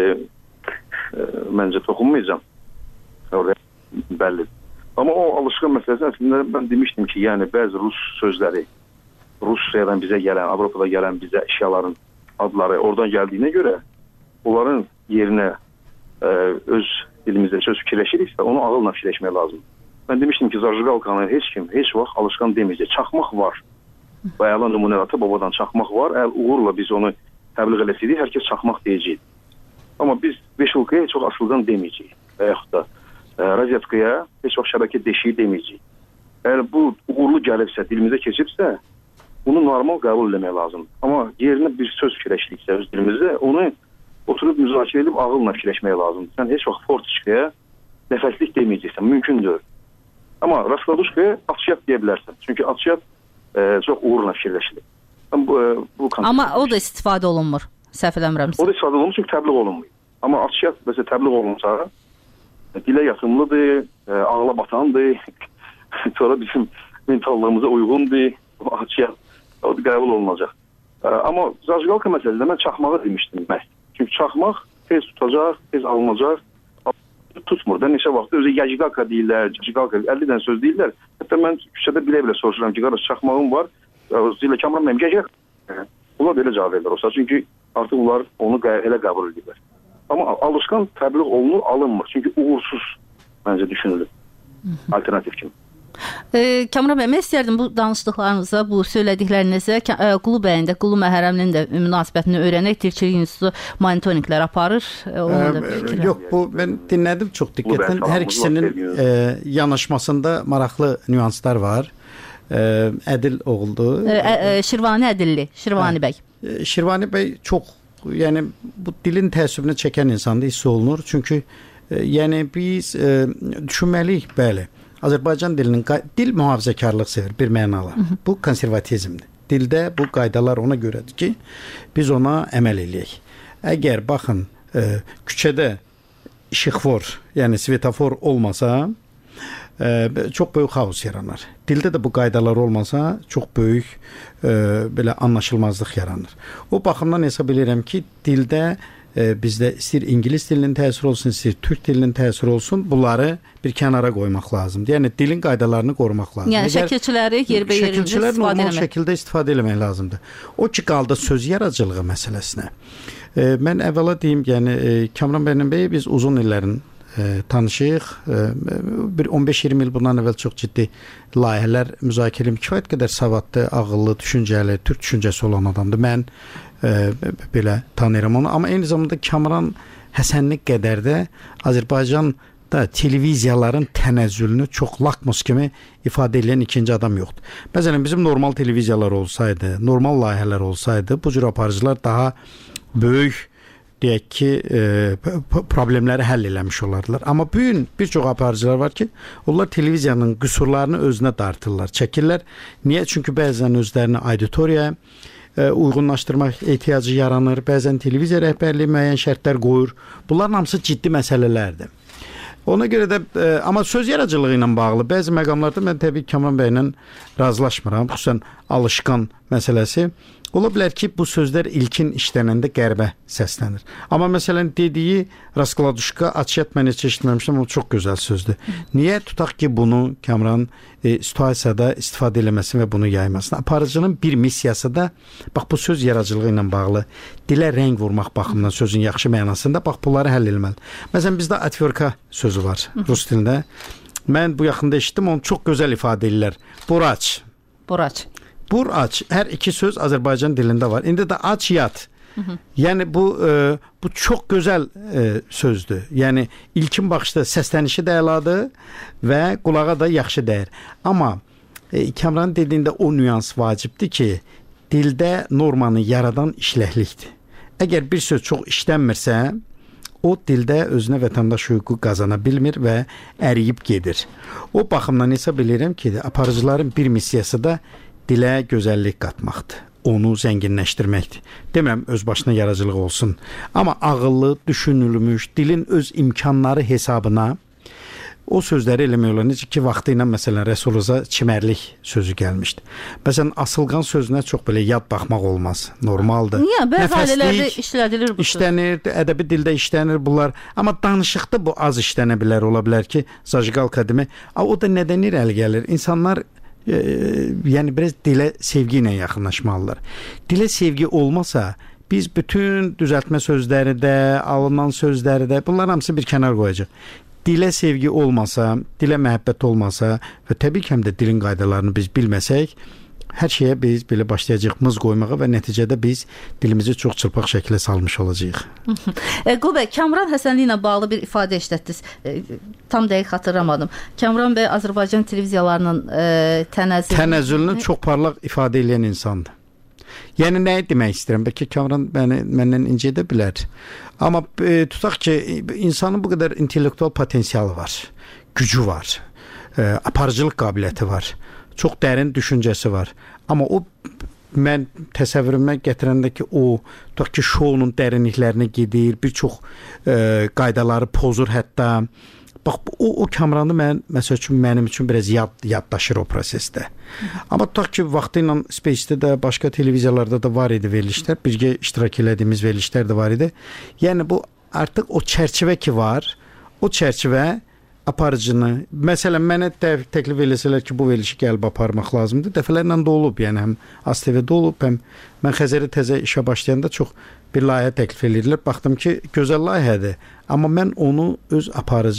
Speaker 10: məncə toxunmayacağım. Bəllidir. Amma o alışqan məsələsi əslində mən demişdim ki, yəni bəzi rus sözləri, Rusiyadan bizə gələn, Avropada gələn bizə əşyaların adları oradan gəldiyinə görə onların yerinə öz dilimizdə söz fikirləşiriksə, onu ağılla fikirləşmək lazımdır. Mən demişdim ki, zajigalkanı heç kim, heç vaxt alışqan deməyəcək. Çaxmaq var. Bayalan nümunə ata-babadan çaxmaq var. Əgər uğurla biz onu təbliğ eləsəydik, hər kəs çaxmaq deyəcək. Amma biz beşulkaya heç vaxt asılqan deməyəcəyik. Və yaxud da razetkaya heç vaxt şəbəkə deşiyi deməyəcəyik. Əgər bu uğurlu gəlibsə, dilimizə keçibsə, bunu normal qəbul eləmək lazımdır. Amma yerinə bir söz fikirləşdiksə öz dilimizdə, onu oturub müzakirə edib ağılla fikirləşmək lazımdır. Sən heç vaxt fortiçkaya nəfəslik deməyəcəksən, mümkündür. Amma rastladuşkaya atışyat deyə bilərsən. Çünki atışyat çox uğurla fikirləşilir.
Speaker 9: Amma o da istifadə olunmur, səhv eləmirəmsə.
Speaker 10: O da istifadə olunmur, çünki təbliğ olunmur. Amma atışyat məsələn təbliğ olunsa, dilə yatımlıdır, ağla batandır, sonra bizim mentallığımıza uyğundur, atışyat o da qəbul olunacaq. Amma zajigalka məsələsində mən çaxmağı demişdim məhz. Çünki çaxmaq tez tutacaq, tez alınacaq. Tutmur da neçə vaxt özü yajigalka deyirlər, yajigalka 50 dənə söz deyirlər. Hətta mən küçədə bilə-bilə soruşuram ki, qardaş çaxmağım var, zilə Kamran mənim yajigalka. Bunlar belə cavab verirlər olsa, çünki artıq bunlar onu elə qəbul edirlər. Amma alışqan təbliğ olunur, alınmır. Çünki uğursuz məncə düşünülür. Alternativ kimi.
Speaker 9: Kamran bəy, mən istərdim bu danışdıqlarınıza, bu söylədiklərinizə Qulu bəyin də, Qulu Məhərrəminin də münasibətini öyrənək. Tirçilik İnstitutu monitorinqlər aparır.
Speaker 4: Yox, bu mən dinlədim çox diqqətlə. Hər ikisinin yanaşmasında maraqlı nüanslar var. Ədil oğuldur.
Speaker 9: Şirvani Ədilli, Şirvani bəy.
Speaker 4: Şirvani bəy çox, yəni bu dilin təəssübünü çəkən insanda hiss olunur. Çünki yəni biz düşünməliyik, bəli. Azərbaycan dilinin dil mühafizəkarlıq sevir bir mənala. Bu konservatizmdir. Dildə bu qaydalar ona görədir ki, biz ona əməl eləyək. Əgər baxın küçədə işıqfor, yəni svetofor olmasa, çox böyük xaos yaranar. Dildə də bu qaydalar olmasa, çox böyük belə anlaşılmazlıq yaranır. O baxımdan hesab edirəm ki, dildə bizdə istəyir ingilis dilinin təsiri olsun, istəyir türk dilinin təsiri olsun, bunları bir kənara qoymaq lazımdır. Yəni dilin qaydalarını qorumaq lazımdır.
Speaker 9: Yəni şəkilçiləri yerbəyerində istifadə etmək.
Speaker 4: Normal şəkildə istifadə etmək lazımdır. O ki qaldı söz yaradıcılığı məsələsinə. Mən əvvəla deyim, yəni Kamran bəy biz uzun illərin tanışıyıq. Bir 15-20 il bundan əvvəl çox ciddi layihələr müzakirə edib. Kifayət qədər savadlı, ağıllı, düşüncəli, türk düşüncəsi olan adamdır. Mən belə tanıyıram onu. Amma eyni zamanda Kamran Həsənli qədər də Azərbaycanda televiziyaların tənəzzülünü çox lakmus kimi ifadə edən ikinci adam yoxdur. Məsələn, bizim normal televiziyalar olsaydı, normal layihələr olsaydı, bu cür aparıcılar daha böyük deyək ki, problemləri həll eləmiş olardılar. Amma bugün bir çox aparıcılar var ki, onlar televiziyanın qüsurlarını özünə dartırlar, çəkirlər. Niyə? Çünki bəzən özlərini auditoriyaya uyğunlaşdırmaq ehtiyacı yaranır, bəzən televiziya rəhbərliyi müəyyən şərtlər qoyur. Bunların hamısı ciddi məsələlərdir. Ona görə də, amma söz yaradıcılığı ilə bağlı bəzi məqamlarda mən təbii Kamran bəylə razılaşmıram. Xüsusən alışqan məsələsi. Ola bilər ki, bu sözlər ilkin işlənəndə qərbə səslənir. Amma məsələn dediyi Raskladuşka açıyat mən heç eşitməmişdim, o çox gözəl sözdür. Niyə tutaq ki, bunu Kamran situasiyada istifadə eləməsin və bunu yaymasın? Aparıcının bir missiyası da, bax bu söz yaradıcılığı ilə bağlı, dilə rəng vurmaq baxımından sözün yaxşı mənasında, bax bunları həll etməli. Məsələn, bizdə atverka sözü var rus dilində. Mən bu yaxında eşitdim, onu çox gözəl ifadə edirlər. Buraç.
Speaker 9: Buraç.
Speaker 4: Buraç. Hər iki söz Azərbaycan dilində var. İndi də aç yat. Yəni bu çox gözəl sözdür. Yəni ilkin baxışda səslənişi də əladır və qulağa da yaxşı dəyir. Amma Kamran dediyində o nüans vacibdir ki, dildə normanı yaradan işləklikdir. Əgər bir söz çox işlənmirsə, o dildə özünə vətəndaş hüququ qazana bilmir və əriyib gedir. O baxımdan hesab edirəm ki, aparıcıların bir missiyası da dilə gözəllik qatmaqdır. Onu zənginləşdirməkdir. Demirəm öz başına yaradıcılıq olsun. Amma ağıllı, düşünülmüş, dilin öz imkanları hesabına o sözləri eləmək olar. Necə ki, vaxtı ilə məsələn Rəsuluz'a çimərlik sözü gəlmişdi. Məsələn, asılqan sözünə çox belə yad baxmaq olmaz. Normaldır.
Speaker 9: Niyə? Bəzi ailələrdə işlədilir bu söz.
Speaker 4: İşlənir, ədəbi dildə işlənir bunlar. Amma danışıqda bu az işlənə bilər, ola bilər ki, zajqal kadimi. O da nədən irəli gəlir? İnsanlar yəni biraz dilə sevgi ilə yaxınlaşmalılar. Dilə sevgi olmasa, biz bütün düzəltmə sözləri də, alınan sözləri də, bunlar hamısı bir kənar qoyacaq. Dilə sevgi olmasa, dilə məhəbbət olmasa və təbii ki, həm də dilin qaydalarını biz bilməsək, hər şeyə biz belə başlayacaq mız qoymağa və nəticədə biz dilimizi çox çılpaq şəkildə salmış olacağıq.
Speaker 9: Qul bəy, Kamran Həsənli ilə bağlı bir ifadə işlətdiniz. Tam dəqiq xatırlamadım. Kamran bəy Azərbaycan televiziyalarının
Speaker 4: tənəzzülünü çox parlaq ifadə edən insandır. Yəni nəyi demək istəyirəm? Bəlkə Kamran məndən incidə bilər. Amma tutaq ki, insanın bu qədər intellektual potensialı var, gücü var, aparıcılıq qabiliyyəti var, çox dərin düşüncəsi var. Amma o mən təsəvvürümə gətirəndə ki, o tutaq ki, şounun dərinliklərinə gedir, bir çox qaydaları pozur hətta. Bax, o Kamranı məsəl üçün mənim üçün biraz yaddaşır o prosesdə. Amma tutaq ki, vaxtı ilə Space-də də, başqa televiziyalarda da var idi verilişlər, birgə iştirak elədiyimiz verilişlər də var idi. Yəni bu artıq o çərçivə ki var, o çərçivə aparıcını, məsələn, mənə təklif eləsələr ki, bu verilişi gəlib aparmaq lazımdır. Dəfələrlə də olub, yəni həm ASTV-də olub, həm mən Xəzərə təzə işə başlayanda çox bir layihə təklif edirlər. Baxdım ki, gözəl layihədir, amma mən onu öz aparıcı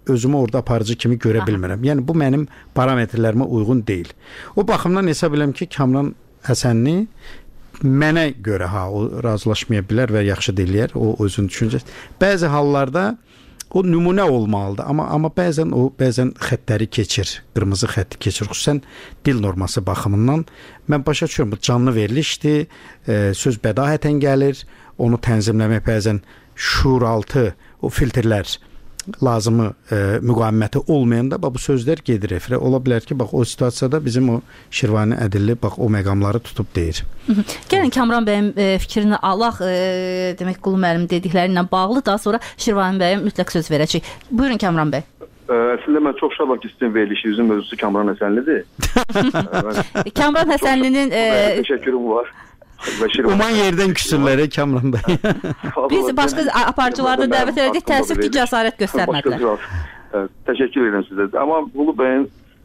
Speaker 4: özümü orada aparıcı kimi görə bilmirəm. Yəni bu mənim parametrlərimə uyğun deyil. O baxımdan hesab edirəm ki, Kamran Həsənli mənə görə o razılaşmaya bilər və yaxşı deyirlər, o özünün düşüncəsi. Bəzi hallarda o nümunə olmalıdır, amma bəzən xəttləri keçir, qırmızı xətti keçir, xüsusən dil norması baxımından. Mən başa düşürəm, bu canlı verilişdir, söz bədahətən gəlir, onu tənzimləmək bəzən şuuraltı o filtrlər lazımı müqaviməti olmayanda bu sözlər gedir efirə. Ola bilər ki, bax o situasiyada bizim o Şirvani Ədilli bax o məqamları tutub deyir.
Speaker 9: Gəlin Kamran bəyin fikrini alaq, demək Qulu müəllim dedikləri ilə bağlı, daha sonra Şirvani bəyə mütləq söz verəcək. Buyurun Kamran bəy.
Speaker 10: Əslində mən çox şadam ki, sizin verilişinizin mövzusu Kamran Həsənlidir.
Speaker 9: Kamran Həsənlinin
Speaker 10: təşəkkürüm var.
Speaker 4: Uman yerdən küsürlərə Kamran bəy.
Speaker 9: Biz başqa aparıcılarda dəvət edəcək, təəssüf ki, cəsarət göstərmədilər.
Speaker 10: Təşəkkür edirəm sizə. Amma Qulu bəyin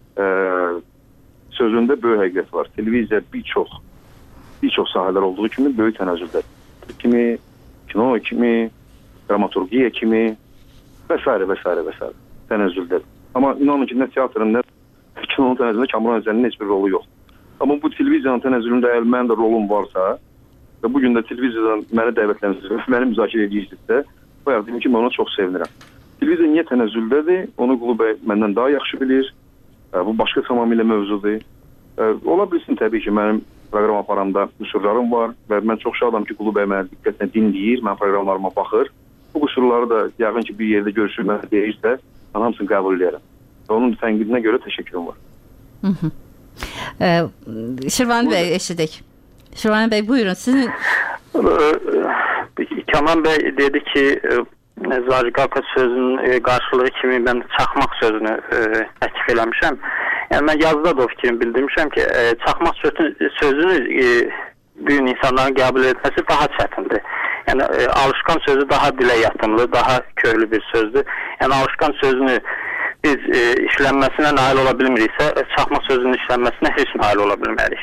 Speaker 10: sözündə böyük həqiqət var. Televiziya bir çox sahələr olduğu kimi böyük tənəzzüllər. Kimi, kino kimi, dramaturgiya kimi və s. tənəzzüllər. Amma inanın ki, nə teatrın, nə kinonun tənəzzülündə Kamran Həsənlinin heç bir rolu yoxdur. Amma bu televiziyanın tənəzzülündə əgər mənim də rolum varsa və bugün də televiziyadan məni dəvətlənirsiniz, məni müzakirə edirsinizsə, bayaq deyim ki, mən ona çox sevinirəm. Televiziya niyə tənəzzüldədir? Onu Qulu bəy məndən daha yaxşı bilir. Bu başqa tamamilə mövzudur. Ola bilsin təbii ki, mənim proqram aparamda qüsurlarım var və mən çox şadam ki, Qulu bəy məni diqqətlə dinləyir, mənim proqramlarıma baxır. Bu qüsurları da yəqin ki, bir yerdə görüşür, mənə deyirsə, mən hamısını qəbul edərəm. Və onun tənqidinə görə təşəkkürüm var.
Speaker 9: Şirvani bəy eşidək. Şirvani bəy buyurun. Sizin
Speaker 11: Kamran bəy dedi ki, Zajqalka sözünün qarşılığı kimi mən çaxmaq sözünü təklif eləmişəm. Yəni mən yazıda da o fikrimi bildirmişəm ki, çaxmaq sözünü bugün insanların qəbul etməsi daha çətindir. Yəni alışqan sözü daha dilə yatımlı, daha köklü bir sözdür. Yəni alışqan sözünü biz işlənməsinə nail ola bilmiriksə, çaxmaq sözünün işlənməsinə heç nail ola bilmərik.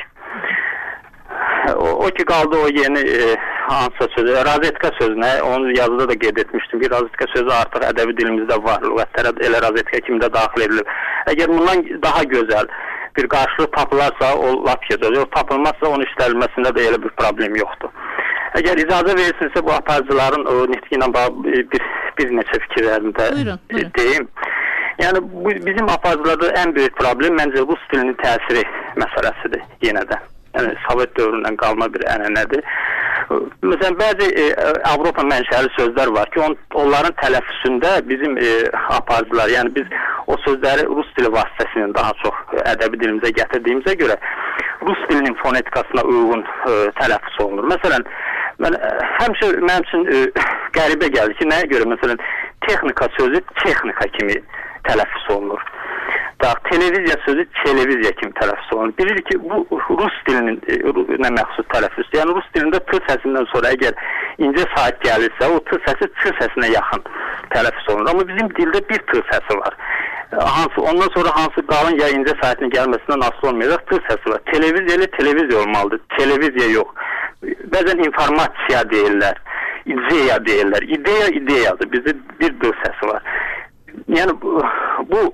Speaker 11: O ki qaldı o yeni hansısa sözü, razetka sözünə, onu yazıda da qeyd etmişdim ki, razetka sözü artıq ədəbi dilimizdə var, lüğətlərə elə razetka kimi də daxil edilir. Əgər bundan daha gözəl bir qarşılıq tapılarsa, o lap gözəl, o tapılmazsa onun işlənməsində də elə bir problem yoxdur. Əgər icazə verirsinizsə, bu aparıcıların o nitqi ilə bir neçə fikirlərini də deyim. Yəni bizim aparıcılarda ən böyük problem məncə rus dilinin təsiri məsələsidir yenə də. Yəni Sovet dövründən qalma bir ənənədir. Məsələn, bəzi Avropa mənşəli sözlər var ki, onların tələffüzündə bizim aparıcılar, yəni biz o sözləri rus dili vasitəsilə daha çox ədəbi dilimizə gətirdiyimizə görə rus dilinin fonetikasına uyğun tələffüz olunur. Məsələn, həmişə mənim üçün qəribə gəlir ki, nəyə görə məsələn texnika sözü texnika kimi tələffüz olunur. Televiziya sözü televiziya kimi tələffüz olunur. Bilirik ki, bu rus dilinin nə məxsus tələffüzdür. Yəni rus dilində t səsindən sonra əgər incə saat gəlirsə, o t səsi ç səsinə yaxın tələffüz olunur. Amma bizim dildə bir t səsi var. Ondan sonra hansı qalın ya incə saatinin gəlməsindən asılı olmayacaq t səsi var. Televiziya ilə televiziya olmalıdır. Televiziya yox. Bəzən informasiya deyirlər, ideya deyirlər. İdeyadır. Bizdə bir d səsi var. Yəni bu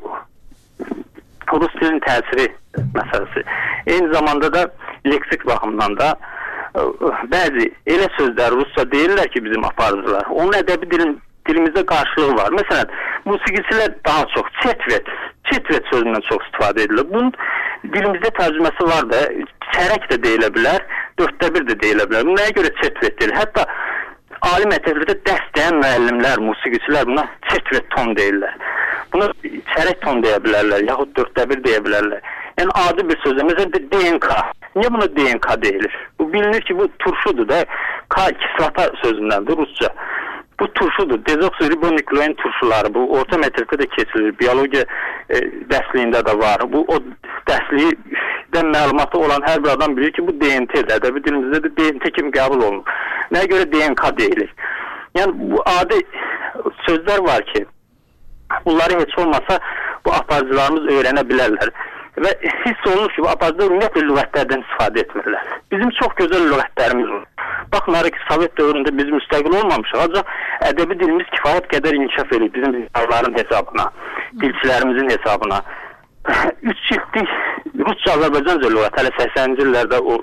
Speaker 11: rus dilinin təsiri məsələsi. Eyni zamanda da leksik baxımdan da bəzi elə sözlər rusca deyirlər ki, bizim aparıcılar. Onun ədəbi dilimizdə qarşılığı var. Məsələn, musiqiçilər daha çox çetvet sözündən çox istifadə edilir. Bunun dilimizdə tərcüməsi var da, çərək də deyilə bilər, 1/4 də deyilə bilər. Nəyə görə çetvet deyilir? Hətta ali məktəblərdə dərs deyən müəllimlər, musiqiçilər buna çetvet ton deyirlər. Buna çərək ton deyə bilərlər, yaxud 1/4 deyə bilərlər. Yəni adi bir sözlə, məsələn DNK. Niyə buna DNK deyilir? Bu bilinir ki, bu turşudur da, kislata sözündəndir rusca. Bu turşudur, dezoksiribonuklein turşuları, bu orta məktəbdə də keçilir, biologiya dərsliyində də var. Bu o dərslikdən məlumatı olan hər bir adam bilir ki, bu DNT-dir, ədəbi dilimizdə də DNT kimi qəbul olunur. Nəyə görə DNK deyilir? Yəni bu adi sözlər var ki, bunları heç olmasa bu aparıcılarımız öyrənə bilərlər. Və hiss olunur ki, bu aparıcılar ümumiyyətlə lüğətlərdən istifadə etmirlər. Bizim çox gözəl lüğətlərimiz var. Baxmayaraq ki, Sovet dövründə biz müstəqil olmamışıq. Ancaq ədəbi dilimiz kifayət qədər inkişaf edib bizim dillərin hesabına, dilçilərimizin hesabına. 3 ciltlik Rusca-Azərbaycanca lüğət hələ 80-ci illərdə o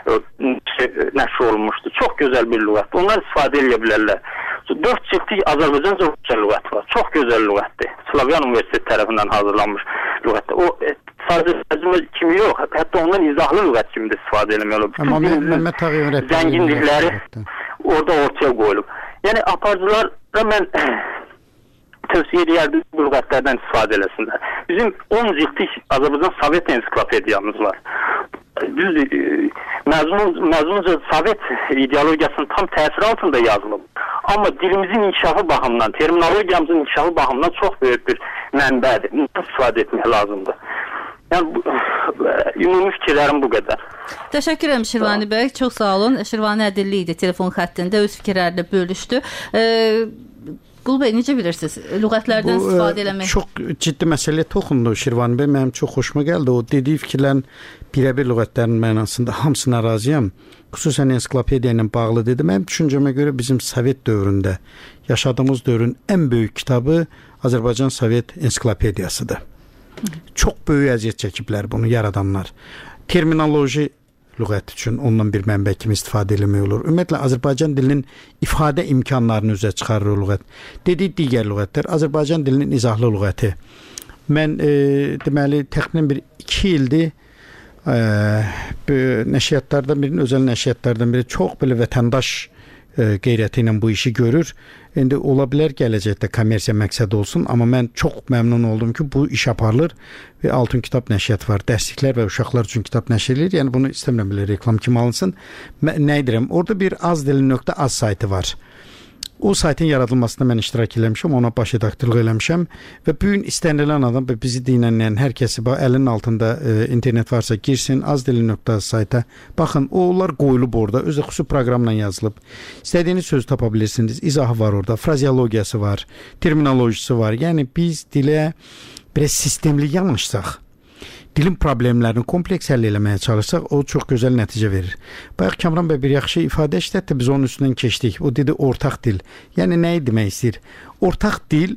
Speaker 11: nəşr olunmuşdu. Çox gözəl bir lüğət. Onlar istifadə edə bilərlər. 4 ciltlik Azərbaycanca Rusca lüğət var. Çox gözəl lüğətdir. Slavyan Universiteti tərəfindən hazırlanmış lüğətdir. O sadəcə tərcümə kimi yox, hətta ondan izahlı lüğət kimi də istifadə edilmək olur.
Speaker 4: Amma Məhəmməd Tağıyevin
Speaker 11: zəngin dilləri orada ortaya qoyulub. Yəni aparıcılara mən tövsiyə edərdim bu lüğətlərdən istifadə eləsinlər. Bizim 10 ciltlik Azərbaycan Sovet ensiklopediyamız var. Düzdür, məzmunca Sovet ideologiyasının tam təsiri altında yazılıb. Amma dilimizin inkişafı baxımından, terminologiyamızın inkişafı baxımından çox böyük bir mənbədir. Bundan istifadə etmək lazımdır. Yəni, ümumi fikirlərim bu qədər.
Speaker 9: Təşəkkür edirəm Şirvani bəy, çox sağ olun. Şirvani Ədilli idi telefon xəttində, öz fikirlərini bölüşdü. Qul bəy, necə bilirsiniz? Lüğətlərdən istifadə eləmək?
Speaker 4: Çox ciddi məsələyə toxundu Şirvani bəy. Mənim çox xoşuma gəldi. O dediyi fikirlərin birəbir lüğətlərin mənasında hamısına razıyam. Xüsusən ensiklopediya ilə bağlı dedi. Mənim düşüncəmə görə bizim Sovet dövründə yaşadığımız dövrün ən böyük kitabı Azərbaycan Sovet ensiklopediyasıdır. Çox böyük əziyyət çəkiblər bunu yaradanlar. Terminoloji lüğət üçün ondan bir mənbə kimi istifadə eləmək olur. Ümumiyyətlə Azərbaycan dilinin ifadə imkanlarını üzə çıxarır o lüğət. Dediyi digər lüğətlər Azərbaycan dilinin izahlı lüğəti. Mən deməli təxminən bir 2 ildir nəşriyyatlardan birinin, özəl nəşriyyatlardan biri çox belə vətəndaş qeyrəti ilə bu işi görür. İndi ola bilər gələcəkdə kommersiya məqsədi olsun, amma mən çox məmnun oldum ki, bu iş aparılır və Altun Kitab nəşriyyatı var. Dərsliklər və uşaqlar üçün kitab nəşr edilir. Yəni bunu istəmirəm belə reklam kimi alınsın. Nə edirəm? Orada bir azdili.az saytı var. O saytın yaradılmasında mən iştirak eləmişəm, ona baş redaktorluq eləmişəm və bu gün istənilən adam və bizi dinləyən hər kəsi əlinin altında internet varsa girsin, azdili.az sayta. Baxın, onlar qoyulub orada, özü xüsusi proqramla yazılıb. İstədiyiniz sözü tapa bilirsiniz. İzahı var orada, frazeologiyası var, terminolojisi var. Yəni biz dilə biraz sistemli yanaşsaq, dilin problemlərini kompleks həll eləməyə çalışsaq, o çox gözəl nəticə verir. Bayaq Kamran bəy bir yaxşı ifadə işlətdi, biz onun üstündən keçdik. O dedi ortaq dil. Yəni nəyi demək istəyir? Ortaq dil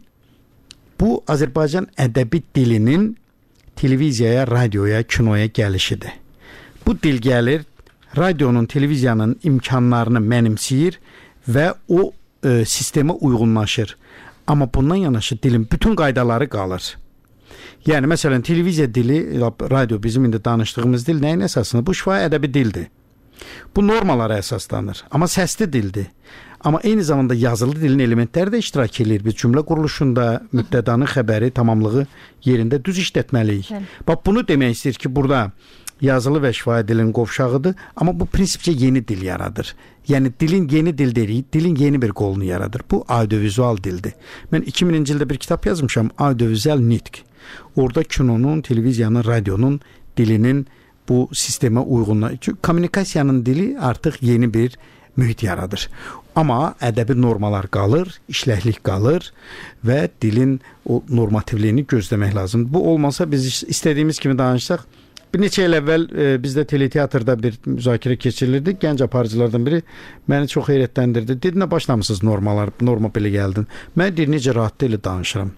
Speaker 4: bu Azərbaycan ədəbi dilinin televiziyaya, radioya, kinoya gəlişidir. Bu dil gəlir, radionun, televiziyanın imkanlarını mənimsəyir və o sistemə uyğunlaşır. Amma bundan yanaşı dilin bütün qaydaları qalır. Yəni, məsələn, televiziya dili, radio bizim indi danışdığımız dil nəyin əsasında? Bu şifahi ədəbi dildir. Bu normalara əsaslanır. Amma səsli dildir. Amma eyni zamanda yazılı dilin elementləri də iştirak edir. Biz cümlə quruluşunda mübtədanın xəbəri, tamamlığı yerində düz işlətməliyik. Bax, bunu demək istəyir ki, burada yazılı və şifahi dilin qovşağıdır. Amma bu prinsipcə yeni dil yaradır. Yəni, dilin yeni dil deyirik, dilin yeni bir qolunu yaradır. Bu audiovizual dildir. Mən 2000-ci ildə bir kitab yazmışam, audiovizual nitq. Orada kinonun, televiziyanın, radionun dilinin bu sistemə uyğunluğu. Kommunikasiyanın dili artıq yeni bir mühit yaradır. Amma ədəbi normalar qalır, işləklik qalır və dilin o normativliyini gözləmək lazımdır. Bu olmasa biz istədiyimiz kimi danışsaq, bir neçə il əvvəl bizdə teleteatrda bir müzakirə keçirilirdi. Gənc aparıcılardan biri məni çox heyrətləndirdi. Dedi, nə başlamısınız norma belə gəldin. Mən deyir, necə rahat ilə danışıram.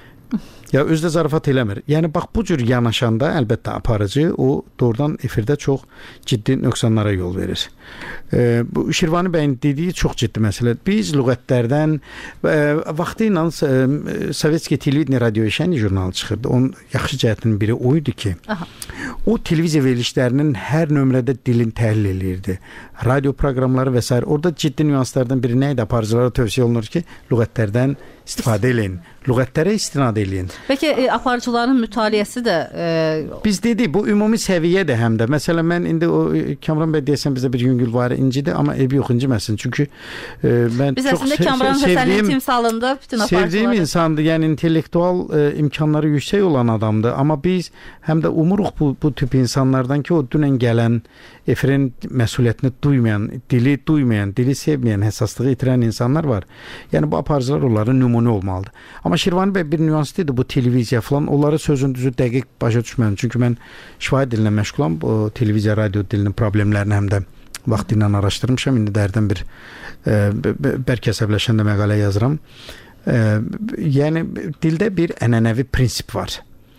Speaker 4: Ya özdə zarafat eləmir. Yəni bax bu cür yanaşanda əlbəttə aparıcı o doğrudan efirdə çox ciddi nöqsanlara yol verir. Bu Şirvani bəyin dediyi çox ciddi məsələ. Biz lüğətlərdən vaxtı ilə Sovetski televiziya radioşəni jurnalı çıxırdı. Onun yaxşı cəhətinin biri o idi ki, o televiziya verilişlərinin hər nömrədə dilin təhlil eləyirdi. Radio proqramları və s. Orada ciddi nüanslardan biri nə idi? Aparıcılara tövsiyə olunur ki, lüğətlərdən istifadə eləyin. Lüğətlərə istinad eləyin.
Speaker 9: Bəlkə aparıcıların mütaliəsi də
Speaker 4: biz dedik, bu ümumi səviyyədir həm də. Məsələn, mən indi o Kamran bəy deyəsən bizdə bir yüngül var incidir, amma ev yox inciməsin. Çünki mən
Speaker 9: biz
Speaker 4: çox
Speaker 9: əslində Kamran Həsənin timsalında bütün aparıcıları
Speaker 4: sevdiyim insandır. Yəni intellektual imkanları yüksək olan adamdır. Amma biz həm də umuruq bu tip insanlardan ki, o dünən gələn efirin məsuliyyətini duymayan, dili sevməyən, həssaslığı itirən insanlar var. Yəni bu aparıcılar onların nümunə olmalıdır. Amma Şirvani bəy bir nüans idi, bu televiziya falan, onları sözün düzü dəqiq başa düşmədim. Çünki mən şifahi dilinə məşğulam, o televiziya, radio dilinin problemlərini həm də Vaxtı ilə araşdırmışam. İndi dərdən bir bəlkə əsəbləşəndə məqalə yazıram. Yəni dildə bir ənənəvi prinsip var.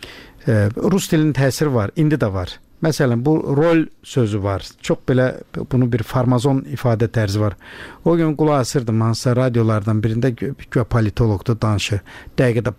Speaker 4: Rus dilinin təsiri var, indi də var. Məsələn, bu rol sözü var. Çox belə bunun bir farmazon ifadə tərzi var. O gün qulaq asırdım hansısa radiolardan birində güya politologda danışır. Dəqiqədə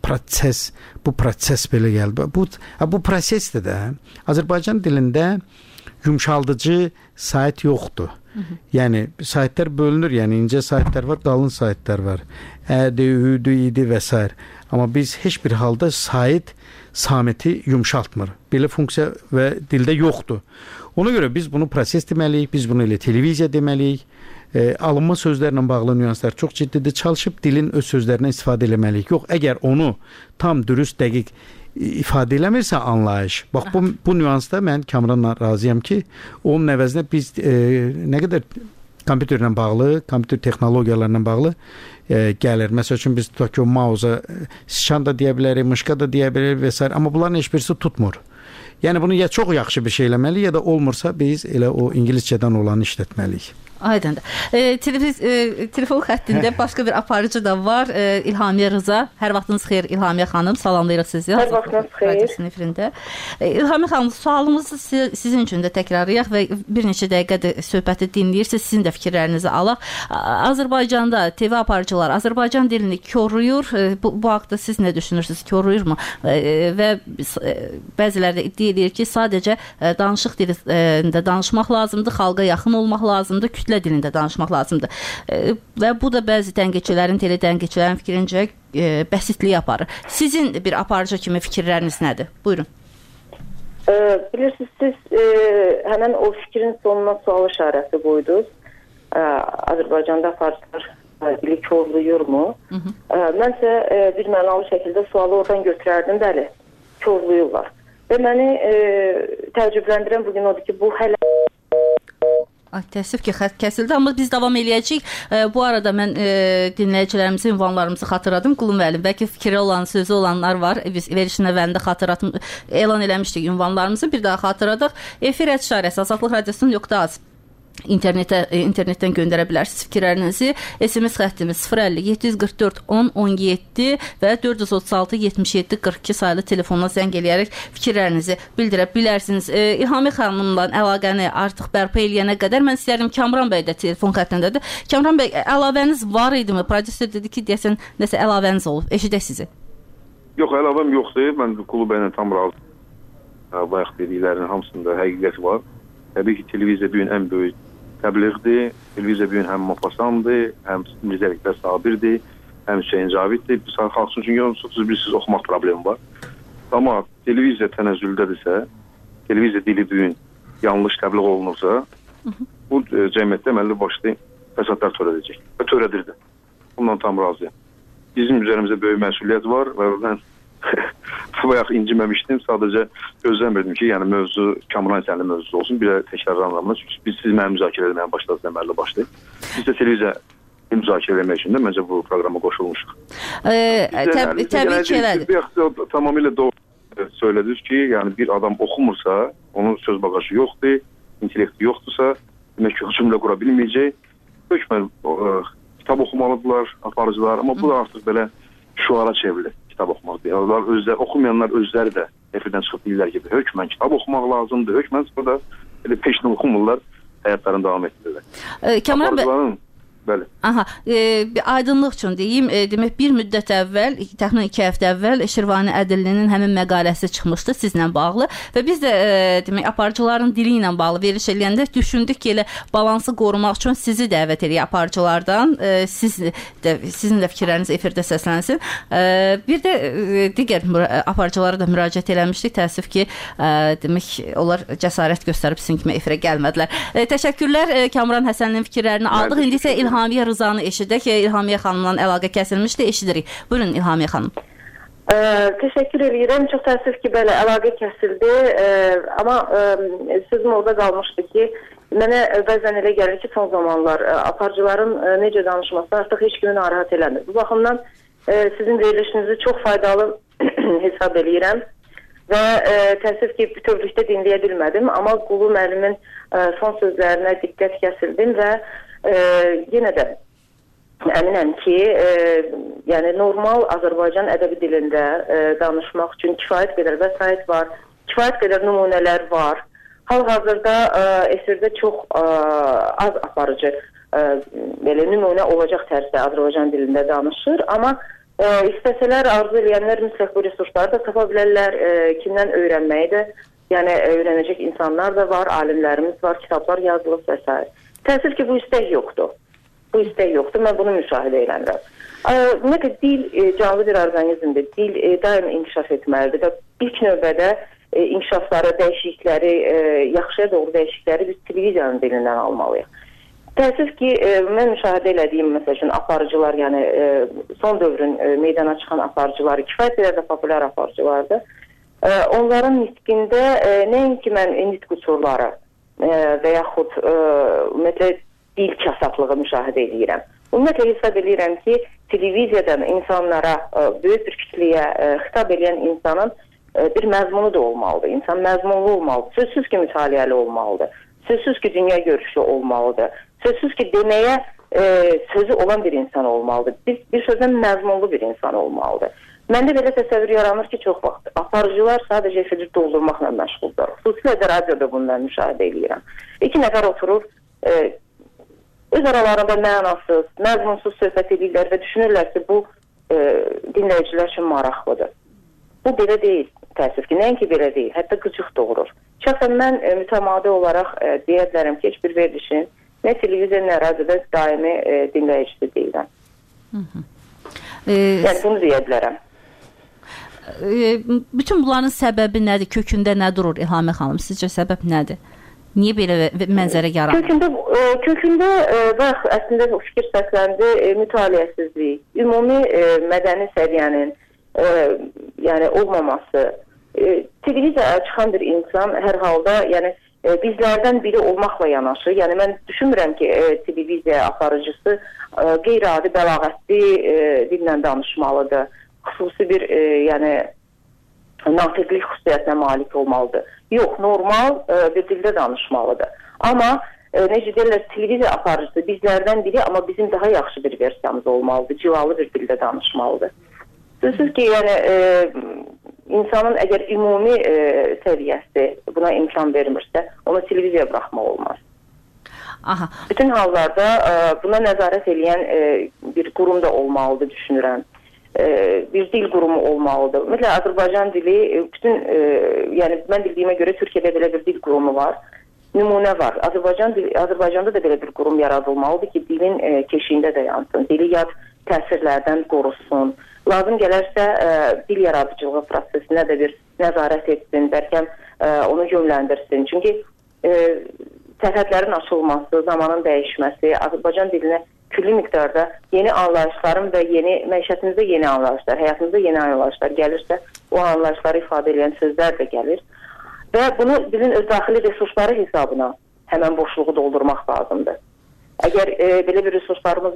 Speaker 4: bu proses belə gəldi. Bu prosesdir də. Azərbaycan dilində yumşaldıcı sait yoxdur. Yəni saitlər bölünür, yəni incə saitlər var, qalın saitlər var. Ədi, üdü, idi və s. Amma biz heç bir halda sait samiti yumşaltmır. Belə funksiya və dildə yoxdur. Ona görə biz bunu proses deməliyik, biz bunu elə televiziya deməliyik. Alınma sözlərlə bağlı nüanslar çox ciddidir. Çalışıb dilin öz sözlərindən istifadə eləməliyik. Yox, əgər onu tam dürüst, dəqiq ifadə eləmirsə anlayış. Bax, bu nüansda mən Kamranla razıyam ki, onun əvəzinə biz nə qədər kompüterlə bağlı, kompüter texnologiyalarla bağlı gəlir. Məsəl üçün biz tutaq ki, o mauza sıçan da deyə bilərik, mışqa da deyə bilərik və s. Amma bunların heç birisi tutmur. Yəni bunu ya çox yaxşı bir şey eləməliyik, ya da olmursa biz elə o ingiliscədən olanı işlətməliyik.
Speaker 9: Aydındır. Telefon xəttində başqa bir aparıcı da var. İlhamiyə Rıza. Hər vaxtınız xeyir İlhamiyə xanım. Salamlayırıq sizi.
Speaker 12: Hər vaxtınız xeyir.
Speaker 9: İlhamiyə xanım, sualımızı sizin üçün də təkrarlayaq və bir neçə dəqiqədir söhbəti dinləyirsiniz. Sizin də fikirlərinizi alaq. Azərbaycanda TV aparıcılar Azərbaycan dilini koruyur. Bu haqda siz nə düşünürsünüz? Koruyurmu? Və bəziləri də iddia edir ki, sadəcə danışıq dilində danışmaq lazımdır, xalqa yaxın olmaq lazımdır, kütlə dilində danışmaq lazımdır. Və bu da bəzi tənqidçilərin, teletənqidçilərin fikrincə bəsitliyi aparır. Sizin bir aparıcı kimi fikirləriniz nədir? Buyurun.
Speaker 12: Bilirsiniz, siz həmən o fikrin sonuna sual işarəsi qoydunuz. Azərbaycanda aparıcılar dili korluyurmu? Mənsə bir mənalı şəkildə sualı oradan götürərdim, bəli, korluyurlar. Və məni təəccübləndirən bugün odur ki, bu hələ...
Speaker 9: Təəssüf ki, xətt kəsildi, amma biz davam eləyəcəyik. Bu arada mən dinləyicilərimizin ünvanlarımızı xatırladım. Qulum Vəlim, bəlkə fikri olan, sözü olanlar var. Biz verilişin əvvəlində elan eləmişdik ünvanlarımızı. Bir daha xatırladıq. Efir @, Azadlıq Radiosunun.az internetdən göndərə bilərsiniz fikirlərinizi. SMS xəttimiz 050 744 10 17 və 436 77 42 sayılı telefonla zəng eləyərək fikirlərinizi bildirə bilərsiniz. İlhamiyə xanımla əlaqəni artıq bərpa eləyənə qədər mən istəyirəm Kamran bəy də telefon xəttindədir. Kamran bəy, əlavəniz var idimi? Prodüser dedi ki, deyəsən nəsə əlavəniz olub. Eşidək sizi.
Speaker 10: Yox, əlavəm yoxdur. Mən Qulu bəylə tam razıyam. Bayaq dediklərinin hamısında həqiqət var. Təbii ki, televiziya bugün ən böyük təbliğdir. Televiziya bugün həm Mopasandır, həm Mirzə Ələkbər Sabirdir, həm Hüseyin Caviddir. Xalq üçün yonsuz bilirsiniz, oxumaq problemi var. Amma televiziya tənəzzüldədirsə, televiziya dili bugün yanlış təbliğ olunursa, bu cəmiyyətdə əməlli başlı fəsadlar törədəcək və törədirdi. Bundan tam razıyam. Bizim üzərimizdə böyük məsuliyyət var və mən bayaq inciməmişdim. Sadəcə gözləmirdim ki, yəni mövzu Kamran Əsənli mövzusu olsun. Bir də təkrarlanmaz. Çünki biz siz mənim müzakirə etməyə başladınız əməlli başlı. Biz də televiziya müzakirə etmək üçün də məncə bu proqrama qoşulmuşuq.
Speaker 9: Təbii ki, elədir.
Speaker 10: Tamamilə doğru söylədiniz ki, yəni bir adam oxumursa, onun söz bagajı yoxdur, intellekti yoxdursa, demək ki, cümlə qura bilməyəcək. Hökmən kitab oxumalıdırlar, aparıcılar, amma bu da artıq belə şuara çevrilir. Kitab oxumaq deyil. Oxumayanlar özləri də efirdən çıxıb deyirlər ki, hökmən kitab oxumaq lazımdır. Hökmən çıxıb da peşini oxumurlar, həyatlarını davam etdirirlər.
Speaker 9: Kamran bəy,
Speaker 10: bəli.
Speaker 9: Aha, aydınlıq üçün deyim, demək bir müddət əvvəl, təxminən 2 həftə əvvəl Şirvani Ədillinin həmin məqaləsi çıxmışdı sizlə bağlı və biz də demək aparıcıların dili ilə bağlı veriliş eləyəndə düşündük ki, elə balansı qorumaq üçün sizi dəvət eləyək aparıcılardan, sizin də fikirləriniz efirdə səslənsin. Bir də digər aparıcılara da müraciət eləmişdik. Təəssüf ki, demək onlar cəsarət göstərib sizin kimi efirə gəlmədilər. Təşəkkürlər Kamran Həsənlinin fikirlərini aldıq. İndi isə İlhamiyə Rızanı eşidək. Ilhamiyə xanımla əlaqə kəsilmişdi, eşidirik. Buyurun İlhamiyə xanım.
Speaker 12: Təşəkkür edirəm. Çox təəssüf ki, belə əlaqə kəsildi. Amma sözüm orada qalmışdı ki, mənə bəzən elə gəlir ki, son zamanlar aparıcıların necə danışması artıq heç kimi narahat eləmir. Bu baxımdan sizin verilişinizi çox faydalı hesab edirəm və təəssüf ki, bütövlükdə dinləyə bilmədim, amma Qulu müəllimin son sözlərinə diqqət kəsildim və yenə də əminəm ki, yəni normal Azərbaycan ədəbi dilində danışmaq üçün kifayət qədər vəsait var, kifayət qədər nümunələr var. Hal-hazırda efirdə çox az aparıcı belə nümunə olacaq tərzdə Azərbaycan dilində danışır, amma istəsələr, arzu edənlər mütləq bu resursları da tapa bilərlər, kimdən öyrənməyi də, yəni öyrənəcək insanlar da var, alimlərimiz var, kitablar yazılıb və s. Təəssüf ki, bu istək yoxdur. Bu istək yoxdur, mən bunu müşahidə edirəm. Ümumiyyətlə, dil canlı bir orqanizmdir, dil daim inkişaf etməlidir və ilk növbədə inkişafları, dəyişiklikləri, yaxşıya doğru dəyişiklikləri biz televiziyanın dilindən almalıyıq. Təəssüf ki, mən müşahidə elədiyim, məsəl üçün, aparıcılar, yəni son dövrün meydana çıxan aparıcıları, kifayət qədər də populyar aparıcılardır. Onların nitqində nəinki mən nitq qüsurları və yaxud ümumiyyətlə dil kasatlığı müşahidə edirəm. Ümumiyyətlə hesab edirəm ki, televiziyadan insanlara, böyük bir kütləyə xitab edən insanın bir məzmunu da olmalıdır. İnsan məzmunlu olmalıdır. Sözsüz ki, mütaliəli olmalıdır. Sözsüz ki, dünya görüşü olmalıdır. Sözsüz ki, deməyə sözü olan bir insan olmalıdır. Bir sözdən məzmunlu bir insan olmalıdır. Məndə belə təsəvvür yaranır ki, çox vaxt aparıcılar sadəcə efiri doldurmaqla məşğuldur. Xüsusilə də radioda bundan müşahidə edirəm. İki nəfər oturur, öz aralarında mənasız, məzmunsuz söhbət edirlər və düşünürlər ki, bu dinləyicilər üçün maraqlıdır. Bu belə deyil, təəssüf ki, nəinki belə deyil, hətta qıcıq doğurur. Şəxsən mən mütəmadi olaraq deyə bilərəm ki, heç bir verilişin nə televiziya, nə radioda daimi dinləyicisi deyiləm. Yəni, bunu deyə bilərəm.
Speaker 9: Bütün bunların səbəbi nədir? Kökündə nə durur İlhamə xanım? Sizcə səbəb nədir? Niyə belə mənzərə yaranır?
Speaker 12: Kökündə bax, əslində fikir səsləndi, mütaliəsizlik, ümumi mədəni səviyyənin yəni olmaması. Televiziyaya çıxan bir insan hər halda yəni bizlərdən biri olmaqla yanaşı, yəni mən düşünmürəm ki, televiziya aparıcısı qeyri-adi bəlağətli dillə danışmalıdır. Xüsusi bir yəni natiqlik xüsusiyyətinə malik olmalıdır. Yox, normal bir dildə danışmalıdır. Amma necə deyirlər, televiziya aparıcısı bizlərdən biri, amma bizim daha yaxşı bir versiyamız olmalıdır, civalı bir dildə danışmalıdır. Sözsüz ki, yəni insanın əgər ümumi səviyyəsi buna imkan vermirsə, onu televiziyaya buraxmaq olmaz.
Speaker 9: Aha.
Speaker 12: Bütün hallarda buna nəzarət edən bir qurum da olmalıdır, düşünürəm. Bir dil qurumu olmalıdır. Ümumiyyətlə, Azərbaycan dili, yəni mən bildiyimə görə Türkiyədə belə bir dil qurumu var, nümunə var. Azərbaycanda da belə bir qurum yaradılmalıdır ki, dilin keşiyində də yansın, dili yad təsirlərdən qorusun. Lazım gələrsə dil yaradıcılığı prosesinə də bir nəzarət etsin, bəlkə onu yönləndirsin. Çünki sərhədlərin açılması, zamanın dəyişməsi, Azərbaycan dilinə külli miqdarda yeni anlayışların və məişətimizdə yeni anlayışlar, həyatımızda yeni anlayışlar gəlirsə, o anlayışları ifadə edən sözlər də gəlir. Və bunu bizim öz daxili resursları hesabına həmən boşluğu doldurmaq lazımdır. Əgər belə bir resurslarımız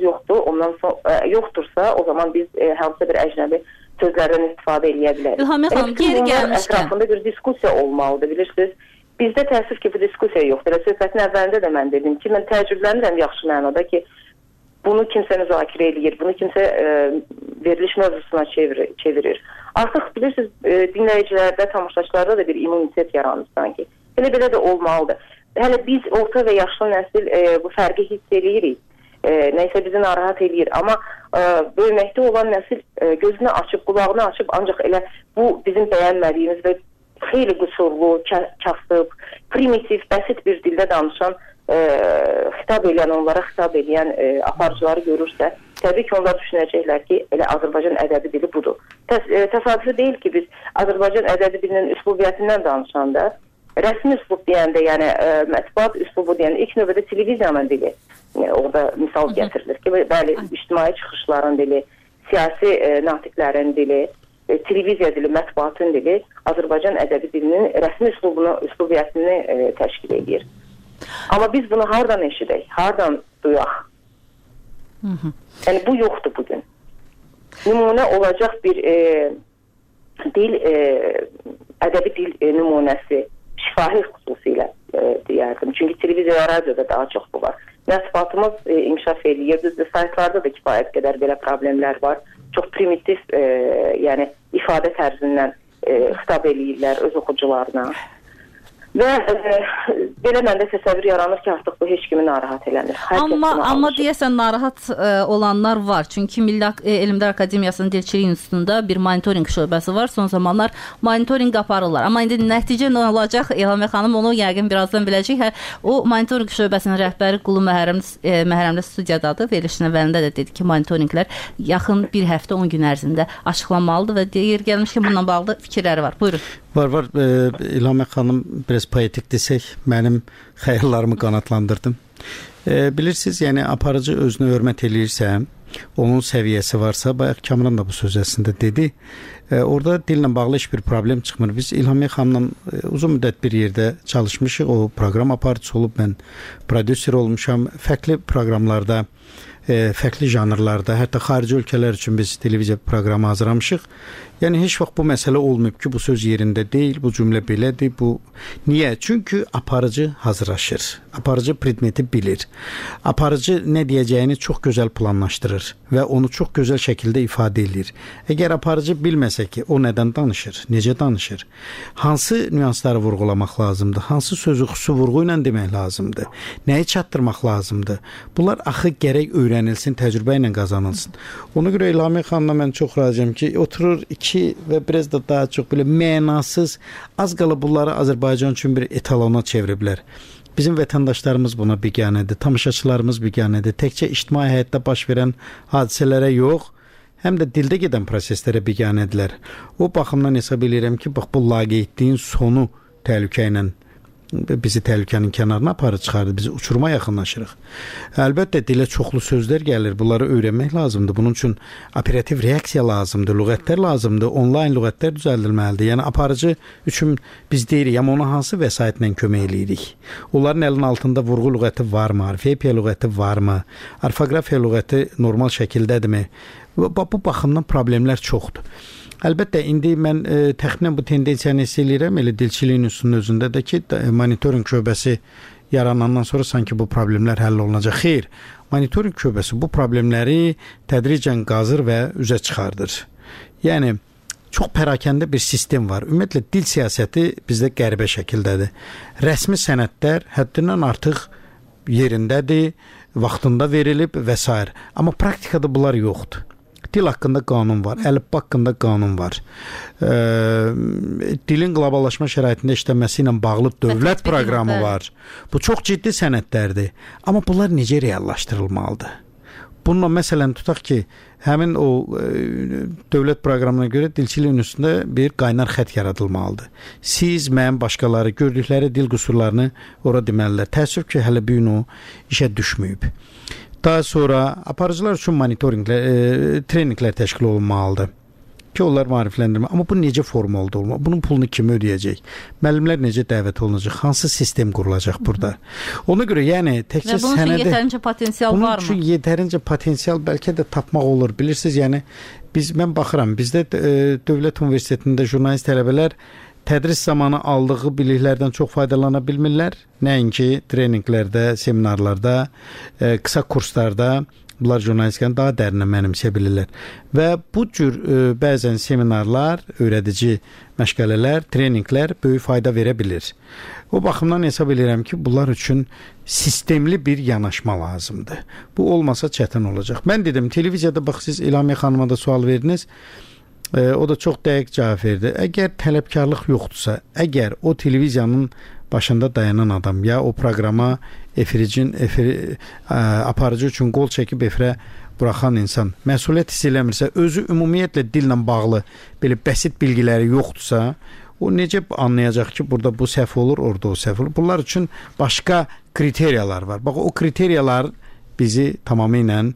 Speaker 12: yoxdursa, o zaman biz hansısa bir əcnəbi sözlərdən istifadə edə bilərik.
Speaker 9: İlhamə xanım, geri gəlmişkən.
Speaker 12: Ətrafında bir diskusiya olmalıdır, bilirsiniz. Bizdə təəssüf ki, bu diskusiya yoxdur. Söhbətin əvvəlində də mən dedim ki, mən təəccüblənirəm yaxşı mənada ki, bunu kimsə müzakirə edir, bunu kimsə veriliş mövzusuna çevirir. Artıq bilirsiniz, dinləyicilərdə, tamaşaçılarda da bir immunitet yaranır sanki. Belə də olmalıdır. Hələ biz orta və yaşlı nəsil bu fərqi hiss edirik. Nəysə bizi narahat edir. Amma böyüməkdə olan nəsil gözünü açıb, qulağını açıb, ancaq elə bu bizim bəyənmədiyimiz və xeyli qüsurlu, kasıb, primitiv, bəsit bir dildə danışan, xitab edən, onlara xitab edən aparıcıları görürsə, təbii ki, onlar düşünəcəklər ki, elə Azərbaycan ədəbi dili budur. Təsadüfi deyil ki, biz Azərbaycan ədəbi dilinin üslubiyyətindən danışanda, rəsmi üslub deyəndə, yəni mətbuat üslubu deyəndə ilk növbədə televiziyanın dili orada misal gətirilir ki, bəli, ictimai çıxışların dili, siyasi natiqlərin dili, televiziya dili, mətbuatın dili Azərbaycan ədəbi dilinin rəsmi üslubiyyətini təşkil edir. Amma biz bunu hardan eşidək, hardan duyaq? Yəni bu yoxdur bugün. Nümunə olacaq bir dil ədəbi dil nümunəsi şifahi xüsusilə deyərdim. Çünki televiziya və radioda daha çox bu var. Mətbuatımız inkişaf edir. Düzdür, saytlarda da kifayət qədər belə problemlər var. Çox primitiv, yəni ifadə tərzindən xitab eləyirlər öz oxucularına. Və belə məndə təsəvvür yaranır ki, artıq bu heç kimi narahat eləmir.
Speaker 9: Amma deyəsən narahat olanlar var. Çünki Milli Elmlər Akademiyasının Dilçilik İnstitutunda bir monitorinq şöbəsi var. Son zamanlar monitorinq aparırlar. Amma indi nəticə nə olacaq? Elhamə xanım onu yəqin birazdan biləcək. O monitorinq şöbəsinin rəhbəri Qulu Məhərrəmli studiyadadır. Verilişin əvvəlində də dedi ki, monitorinqlər yaxın bir həftə 10 gün ərzində açıqlanmalıdır və deyir gəlmiş ki, bununla bağlı fikirləri var. Buyurun.
Speaker 4: Var. İlhamə xanım biraz poetik desək, mənim xəyallarımı qanatlandırdım. Bilirsiniz, yəni aparıcı özünü hörmət eləyirsə, onun səviyyəsi varsa, bayaq Kamran da bu söz əslində dedi, orada dillə bağlı heç bir problem çıxmır. Biz İlhamə xanımla uzun müddət bir yerdə çalışmışıq, o proqram aparıcısı olub, mən prodüser olmuşam, fərqli proqramlarda, fərqli janrlarda, hətta xarici ölkələr üçün biz televiziya proqramı hazırlamışıq. Yəni heç vaxt bu məsələ olmayıb ki, bu söz yerində deyil, bu cümlə belədir, bu niyə? Çünki aparıcı hazırlaşır. Aparıcı predmeti bilir. Aparıcı nə deyəcəyini çox gözəl planlaşdırır və onu çox gözəl şəkildə ifadə edir. Əgər aparıcı bilməsə ki, o nədən danışır, necə danışır, hansı nüansları vurğulamaq lazımdır, hansı sözü xüsusi vurğu ilə demək lazımdır, nəyi çatdırmaq lazımdır, bunlar axı gərək öyrənilsin, təcrübə ilə qazanılsın. Ona görə İlhamə xanımla mən çox razıyam ki, oturur və biraz da daha çox belə mənasız, az qala bunları Azərbaycan üçün bir etalona çeviriblər. Bizim vətəndaşlarımız buna biganədir, tamaşaçılarımız biganədir. Təkcə ictimai həyatda baş verən hadisələrə yox, həm də dildə gedən proseslərə biganədirlər. O baxımdan hesab edirəm ki, bax bu laqeydliyin sonu təhlükə ilə bizi təhlükənin kənarına aparır çıxardır, bizi uçuruma yaxınlaşırıq. Əlbəttə dilə çoxlu sözlər gəlir, bunları öyrənmək lazımdır. Bunun üçün operativ reaksiya lazımdır, lüğətlər lazımdır, onlayn lüğətlər düzəldilməlidir. Yəni aparıcı üçün biz deyirik, amma ona hansı vəsaitlə kömək eləyirik? Onların əlinin altında vurğu lüğəti varmı, orfoepiya lüğəti varmı, orfoqrafiya lüğəti normal şəkildədirmi? Bu baxımdan problemlər çoxdur. Əlbəttə, indi mən təxminən bu tendensiyanı hiss edirəm, elə Dilçilik İnstitutunun özündə də ki, monitorinq şöbəsi yaranandan sonra sanki bu problemlər həll olunacaq. Xeyr, monitorinq şöbəsi bu problemləri tədricən qazır və üzə çıxardır. Yəni, çox pərakəndə bir sistem var. Ümumiyyətlə, dil siyasəti bizdə qəribə şəkildədir. Rəsmi sənədlər həddindən artıq yerindədir, vaxtında verilib və s. Amma praktikada bunlar yoxdur. Dil haqqında qanun var, əlifba haqqında qanun var. Dilin qloballaşma şəraitində işlənməsi ilə bağlı dövlət proqramı var. Bu çox ciddi sənədlərdir. Amma bunlar necə reallaşdırılmalıdır? Bununla məsələn tutaq ki, həmin o dövlət proqramına görə Dilçilik İnstitutunda bir qaynar xətt yaradılmalıdır. Siz, mən, başqaları gördükləri dil qüsurlarını ora deməlilər. Təəssüf ki, hələ bu gün o işə düşməyib. Daha sonra aparıcılar üçün monitorinqlər, treninqlər təşkil olunmalıdır ki, onlar maarifləndirmə. Amma bu necə formalı olmalı? Bunun pulunu kim ödəyəcək? Müəllimlər necə dəvət olunacaq? Hansı sistem qurulacaq burada? Ona görə yəni təkcə sənədi... Və bunun üçün
Speaker 9: yetərincə potensial varmı?
Speaker 4: Bunun üçün yetərincə potensial bəlkə də tapmaq olur. Bilirsiniz, yəni mən baxıram, bizdə Dövlət Universitetində jurnalist tələbələr tədris zamanı aldığı biliklərdən çox faydalana bilmirlər. Nəinki treninqlərdə, seminarlarda, qısa kurslarda bunlar jurnalistikanı daha dərinə mənimsəyə bilirlər. Və bu cür bəzən seminarlar, öyrədici məşğələlər, treninqlər böyük fayda verə bilir. O baxımdan hesab edirəm ki, bunlar üçün sistemli bir yanaşma lazımdır. Bu olmasa çətin olacaq. Mən dedim, televiziyada bax, siz İlhamə xanıma da sual verdiniz. O da çox dəqiq cavab verdi. Əgər tələbkarlıq yoxdursa, əgər o televiziyanın başında dayanan adam ya o proqrama aparıcı üçün qol çəkib efirə buraxan insan məsuliyyət hiss eləmirsə, özü ümumiyyətlə dillə bağlı belə bəsit bilgiləri yoxdursa, o necə anlayacaq ki, burada bu səhv olur, orada o səhv olur? Bunlar üçün başqa kriteriyalar var. Bax, o kriteriyalar bizi tamamilə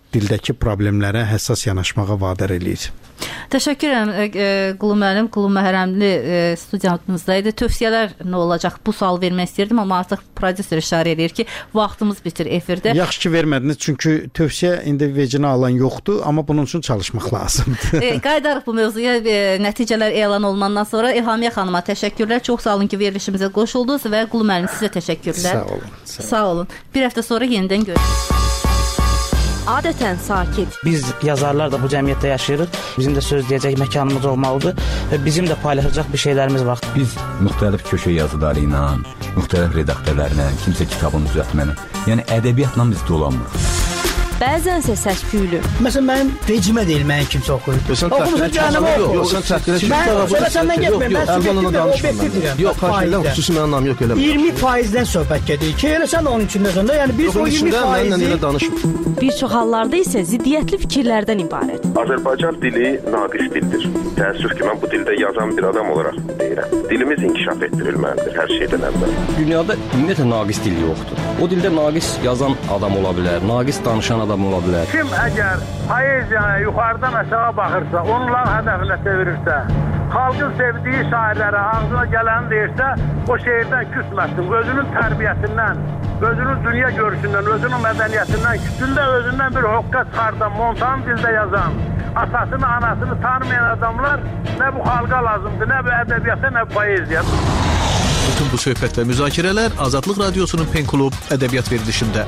Speaker 4: dildəki problemlərə həssas yanaşmağa vadar eləyir.
Speaker 9: Təşəkkür edirəm Qulu müəllim, Qulu Məhrəmli studiyamızdaydı. Tövsiyələr nə olacaq? Bu sual vermək istəyirdim, amma artıq prodüser işarə edir ki, vaxtımız bitir efirdə.
Speaker 4: Yaxşı ki vermədiniz, çünki tövsiyə indi vecinə alan yoxdur, amma bunun üçün çalışmaq lazımdır.
Speaker 9: Qayıdarıq bu mövzuya, nəticələr elan olunandan sonra. İlhamiyə xanıma təşəkkürlər. Çox sağ olun ki, verilişimizə qoşuldunuz və Qulu müəllim sizə təşəkkürlər.
Speaker 4: Sağ olun.
Speaker 9: Sağ olun. Bir həftə sonra yenidən görüşürük.
Speaker 1: Adətən sakit.
Speaker 2: Biz yazarlar da bu cəmiyyətdə yaşayırıq. Bizim də söz deyəcək məkanımız olmalıdır və bizim də paylaşacaq bir şeylərimiz var.
Speaker 3: Biz müxtəlif köşə yazıları ilə, müxtəlif redaktörlərlə, kimsə kitabını düzəltməni, yəni ədəbiyyatla biz dolanmırıq.
Speaker 1: Bəzənsə səs-küylü.
Speaker 13: Məsələn, mənim vecimə deyil, mənim kimsə oxuyur. Oxumusan cəhənnəmə oxuyur.
Speaker 14: Yox, sən təxdirə
Speaker 13: Mən səndən getməyim, mən subyektiv deyirəm.
Speaker 14: Yox, xarşıyla xüsusi mənim nam yox elə.
Speaker 13: 20%-dən söhbət gedir ki, elə sən onun içində sonda, yəni biz o 20%-i...
Speaker 1: Bir çox hallarda isə ziddiyyətli fikirlərdən ibarət.
Speaker 6: Azərbaycan dili naqis dildir. Təəssüf ki, mən bu dildə yazan bir adam olaraq deyirəm. Dilimiz inkişaf etdirilməlidir hər şeydən əvvəl.
Speaker 5: Dünyada ümumiyyətlə naqis dil yoxdur. O dildə naqis yazan adam ola bilər, naqis danışan adam ola bilər.
Speaker 7: Kim əgər poeziyaya yuxarıdan aşağı baxırsa, onların hədəfinə çevirirsə, xalqın sevdiyi şairlərə ağzına gələni deyirsə, o şeirdən küsməsin. Özünün tərbiyəsindən, özünün dünya görüşündən, özünün mədəniyyətindən, küsündə özündən bir hoqqa çıxardan, montan dildə yazan, atasını, anasını tanımayan adamlar nə bu xalqa lazımdır, nə bu ədəbiyyata, nə bu poeziya.
Speaker 8: Bütün bu söhbət və müzakirələr Azadlıq Radiosunun Pen Klub ədəbiyyat verilişində.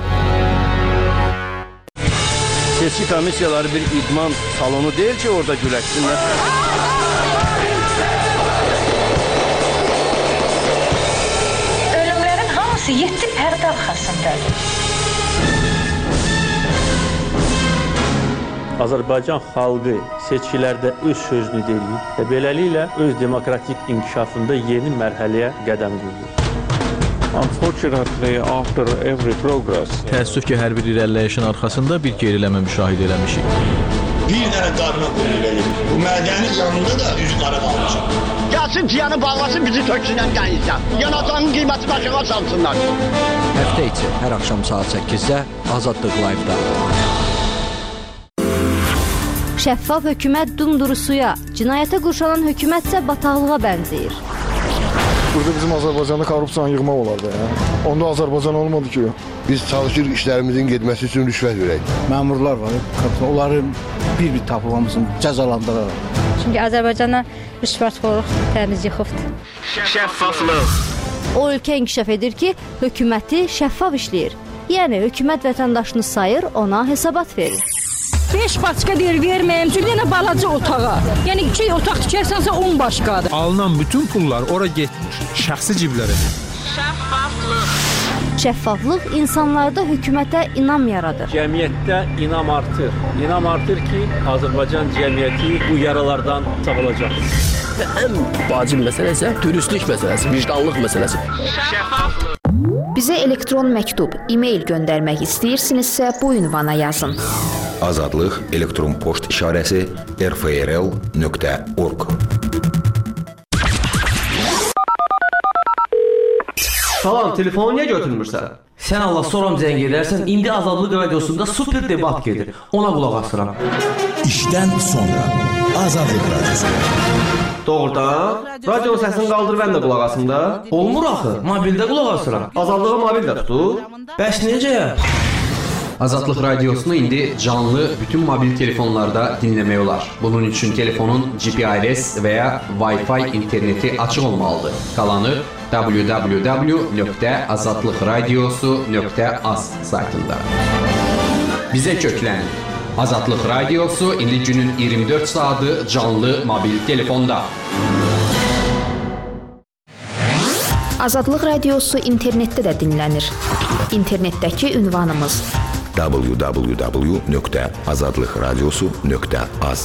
Speaker 14: Seçki komissiyaları bir idman salonu deyil ki, orada güləşsinlər.
Speaker 15: Ölümlərin hamısı 7 pərdə arxasındadır.
Speaker 16: Azərbaycan xalqı seçkilərdə öz sözünü deyir və beləliklə öz demokratik inkişafında yeni mərhələyə qədəm qoyur.
Speaker 17: Unfortunately, after every progress,
Speaker 8: Təəssüf ki, hər bir irəliləyişin arxasında bir geriləmə müşahidə eləmişik.
Speaker 18: Bir dənə qarına qoyulur elə. Bu mədənin yanında da üzqara qalmışam.
Speaker 19: Gəlsin ciyanı bağlasın, bizi töksünən qəyizdən. Yanacağının qiymətini aşağı salsınlar.
Speaker 20: Həftə içi hər axşam saat 8-də Azadlıq Live-da.
Speaker 1: Şəffaf hökumət dumdurusuya, cinayətə qurşanan hökumətsə bataqlığa bənzəyir.
Speaker 21: Burada bizim Azərbaycanda korrupsiyanı yığmaq olardı. Onda Azərbaycan olmadı ki.
Speaker 22: Biz çalışırıq işlərimizin getməsi üçün rüşvət verək.
Speaker 13: Məmurlar var, onları bir-bir tapılmamızın cəzalandıraraq.
Speaker 23: Çünki Azərbaycana rüşvətxorluq təmiz yıxıbdır.
Speaker 15: Şəffaflıq.
Speaker 1: O ölkə inkişaf edir ki, hökuməti şəffaf işləyir. Yəni, hökumət vətəndaşını sayır, ona hesabat verir.
Speaker 24: 5 başqa deyir verməyim, çünki yenə balaca otağa. Yəni 2 otaq tikərsənsə 10 başqadır.
Speaker 25: Alınan bütün pullar ora getmir, şəxsi ciblərə.
Speaker 15: Şəffaflıq.
Speaker 1: Şəffaflıq insanlarda hökumətə inam yaradır.
Speaker 16: Cəmiyyətdə inam artır. İnam artır ki, Azərbaycan cəmiyyəti bu yaralardan sağalacaq.
Speaker 26: Və ən vacib məsələ isə dürüstlük məsələsi, vicdanlıq məsələsi.
Speaker 15: Şəffaflıq.
Speaker 1: Bizə elektron məktub, e-mail göndərmək istəyirsinizsə bu ünvana yazın.
Speaker 22: Azadlıq elektron poçt işarəsi rfrl.org.
Speaker 27: Salam, telefonu niyə götürmürsən? Sən Allah soram zəng edərsən, indi Azadlıq Radiosunda super debat gedir. Ona qulaq asıram.
Speaker 28: İşdən sonra Azadlıq Radiosu.
Speaker 27: Doğrudan? Radionun səsini qaldır, mən də qulaq asım da. Olmur axı, mobildə qulaq asıram. Azadlığı mobildə tutur. Bəs necə?
Speaker 29: Azadlıq Radiosunu indi canlı bütün mobil telefonlarda dinləmək olar. Bunun üçün telefonun GPRS və ya Wi-Fi interneti açıq olmalıdır. Qalanı www.azadlıqradiosu.az saytında. Bizə köklənin. Azadlıq Radiosu indi günün 24 saatı canlı mobil telefonda.
Speaker 1: Azadlıq Radiosu internetdə də dinlənir. İnternetdəki ünvanımız
Speaker 22: www.azadlıqradiosu.az.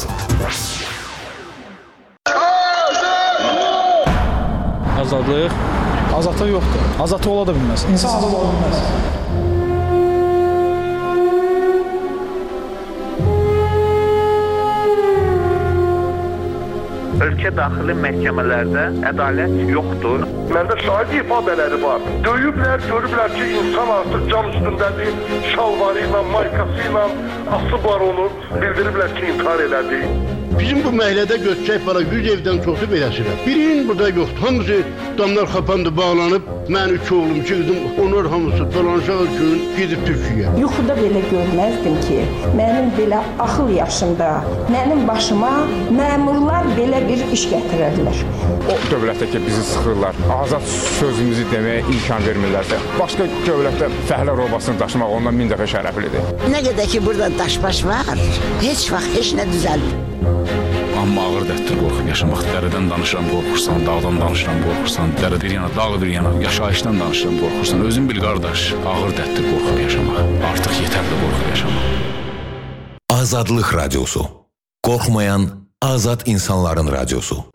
Speaker 16: Azadlıq.
Speaker 25: Azadlıq yoxdur. Azadlıq ola da bilməz. İnsan azad ola bilməz.
Speaker 7: ölkə daxili məhkəmələrdə ədalət yoxdur.
Speaker 2: Məndə şahid ifadələri var. Döyüblər, görüblər ki, insan artıq can üstündədir, şalvarı ilə, maykası ilə asıblar onu, bildiriblər ki, intihar elədi.
Speaker 3: Bizim bu məhəllədə götürəcək para 100 evdən çoxu beləsirlər. Birinin burada yoxdur. Hamısı damlar xapandı, bağlanıb. Mən 3 oğlum, 2 qızım, onlar hamısı dolanacaq üçün gedib Türkiyəyə.
Speaker 4: Yuxuda belə görməzdim ki, mənim belə axıl yaşında, mənim başıma məmurlar belə bir iş gətirərlər.
Speaker 5: O dövlətdə ki, bizi sıxırlar, azad sözümüzü deməyə imkan vermirlərsə, başqa dövlətdə fəhlə robasını daşımaq ondan 1000 dəfə şərəflidir.
Speaker 6: Nə qədər ki, burada daşbaş var, heç vaxt heç nə düzəlmir.
Speaker 9: Amma ağır dərddir qorxub yaşamaq. Dərədən danışıram, qorxursan, dağdan danışıram, qorxursan, dərə bir yana, dağ bir yana, yaşayışdan danışıram, qorxursan. Özün bil qardaş, ağır dərddir qorxub yaşamaq. Artıq yetərli qorxub yaşamaq.
Speaker 28: Azadlıq Radiosu. Qorxmayan azad insanların radiosu.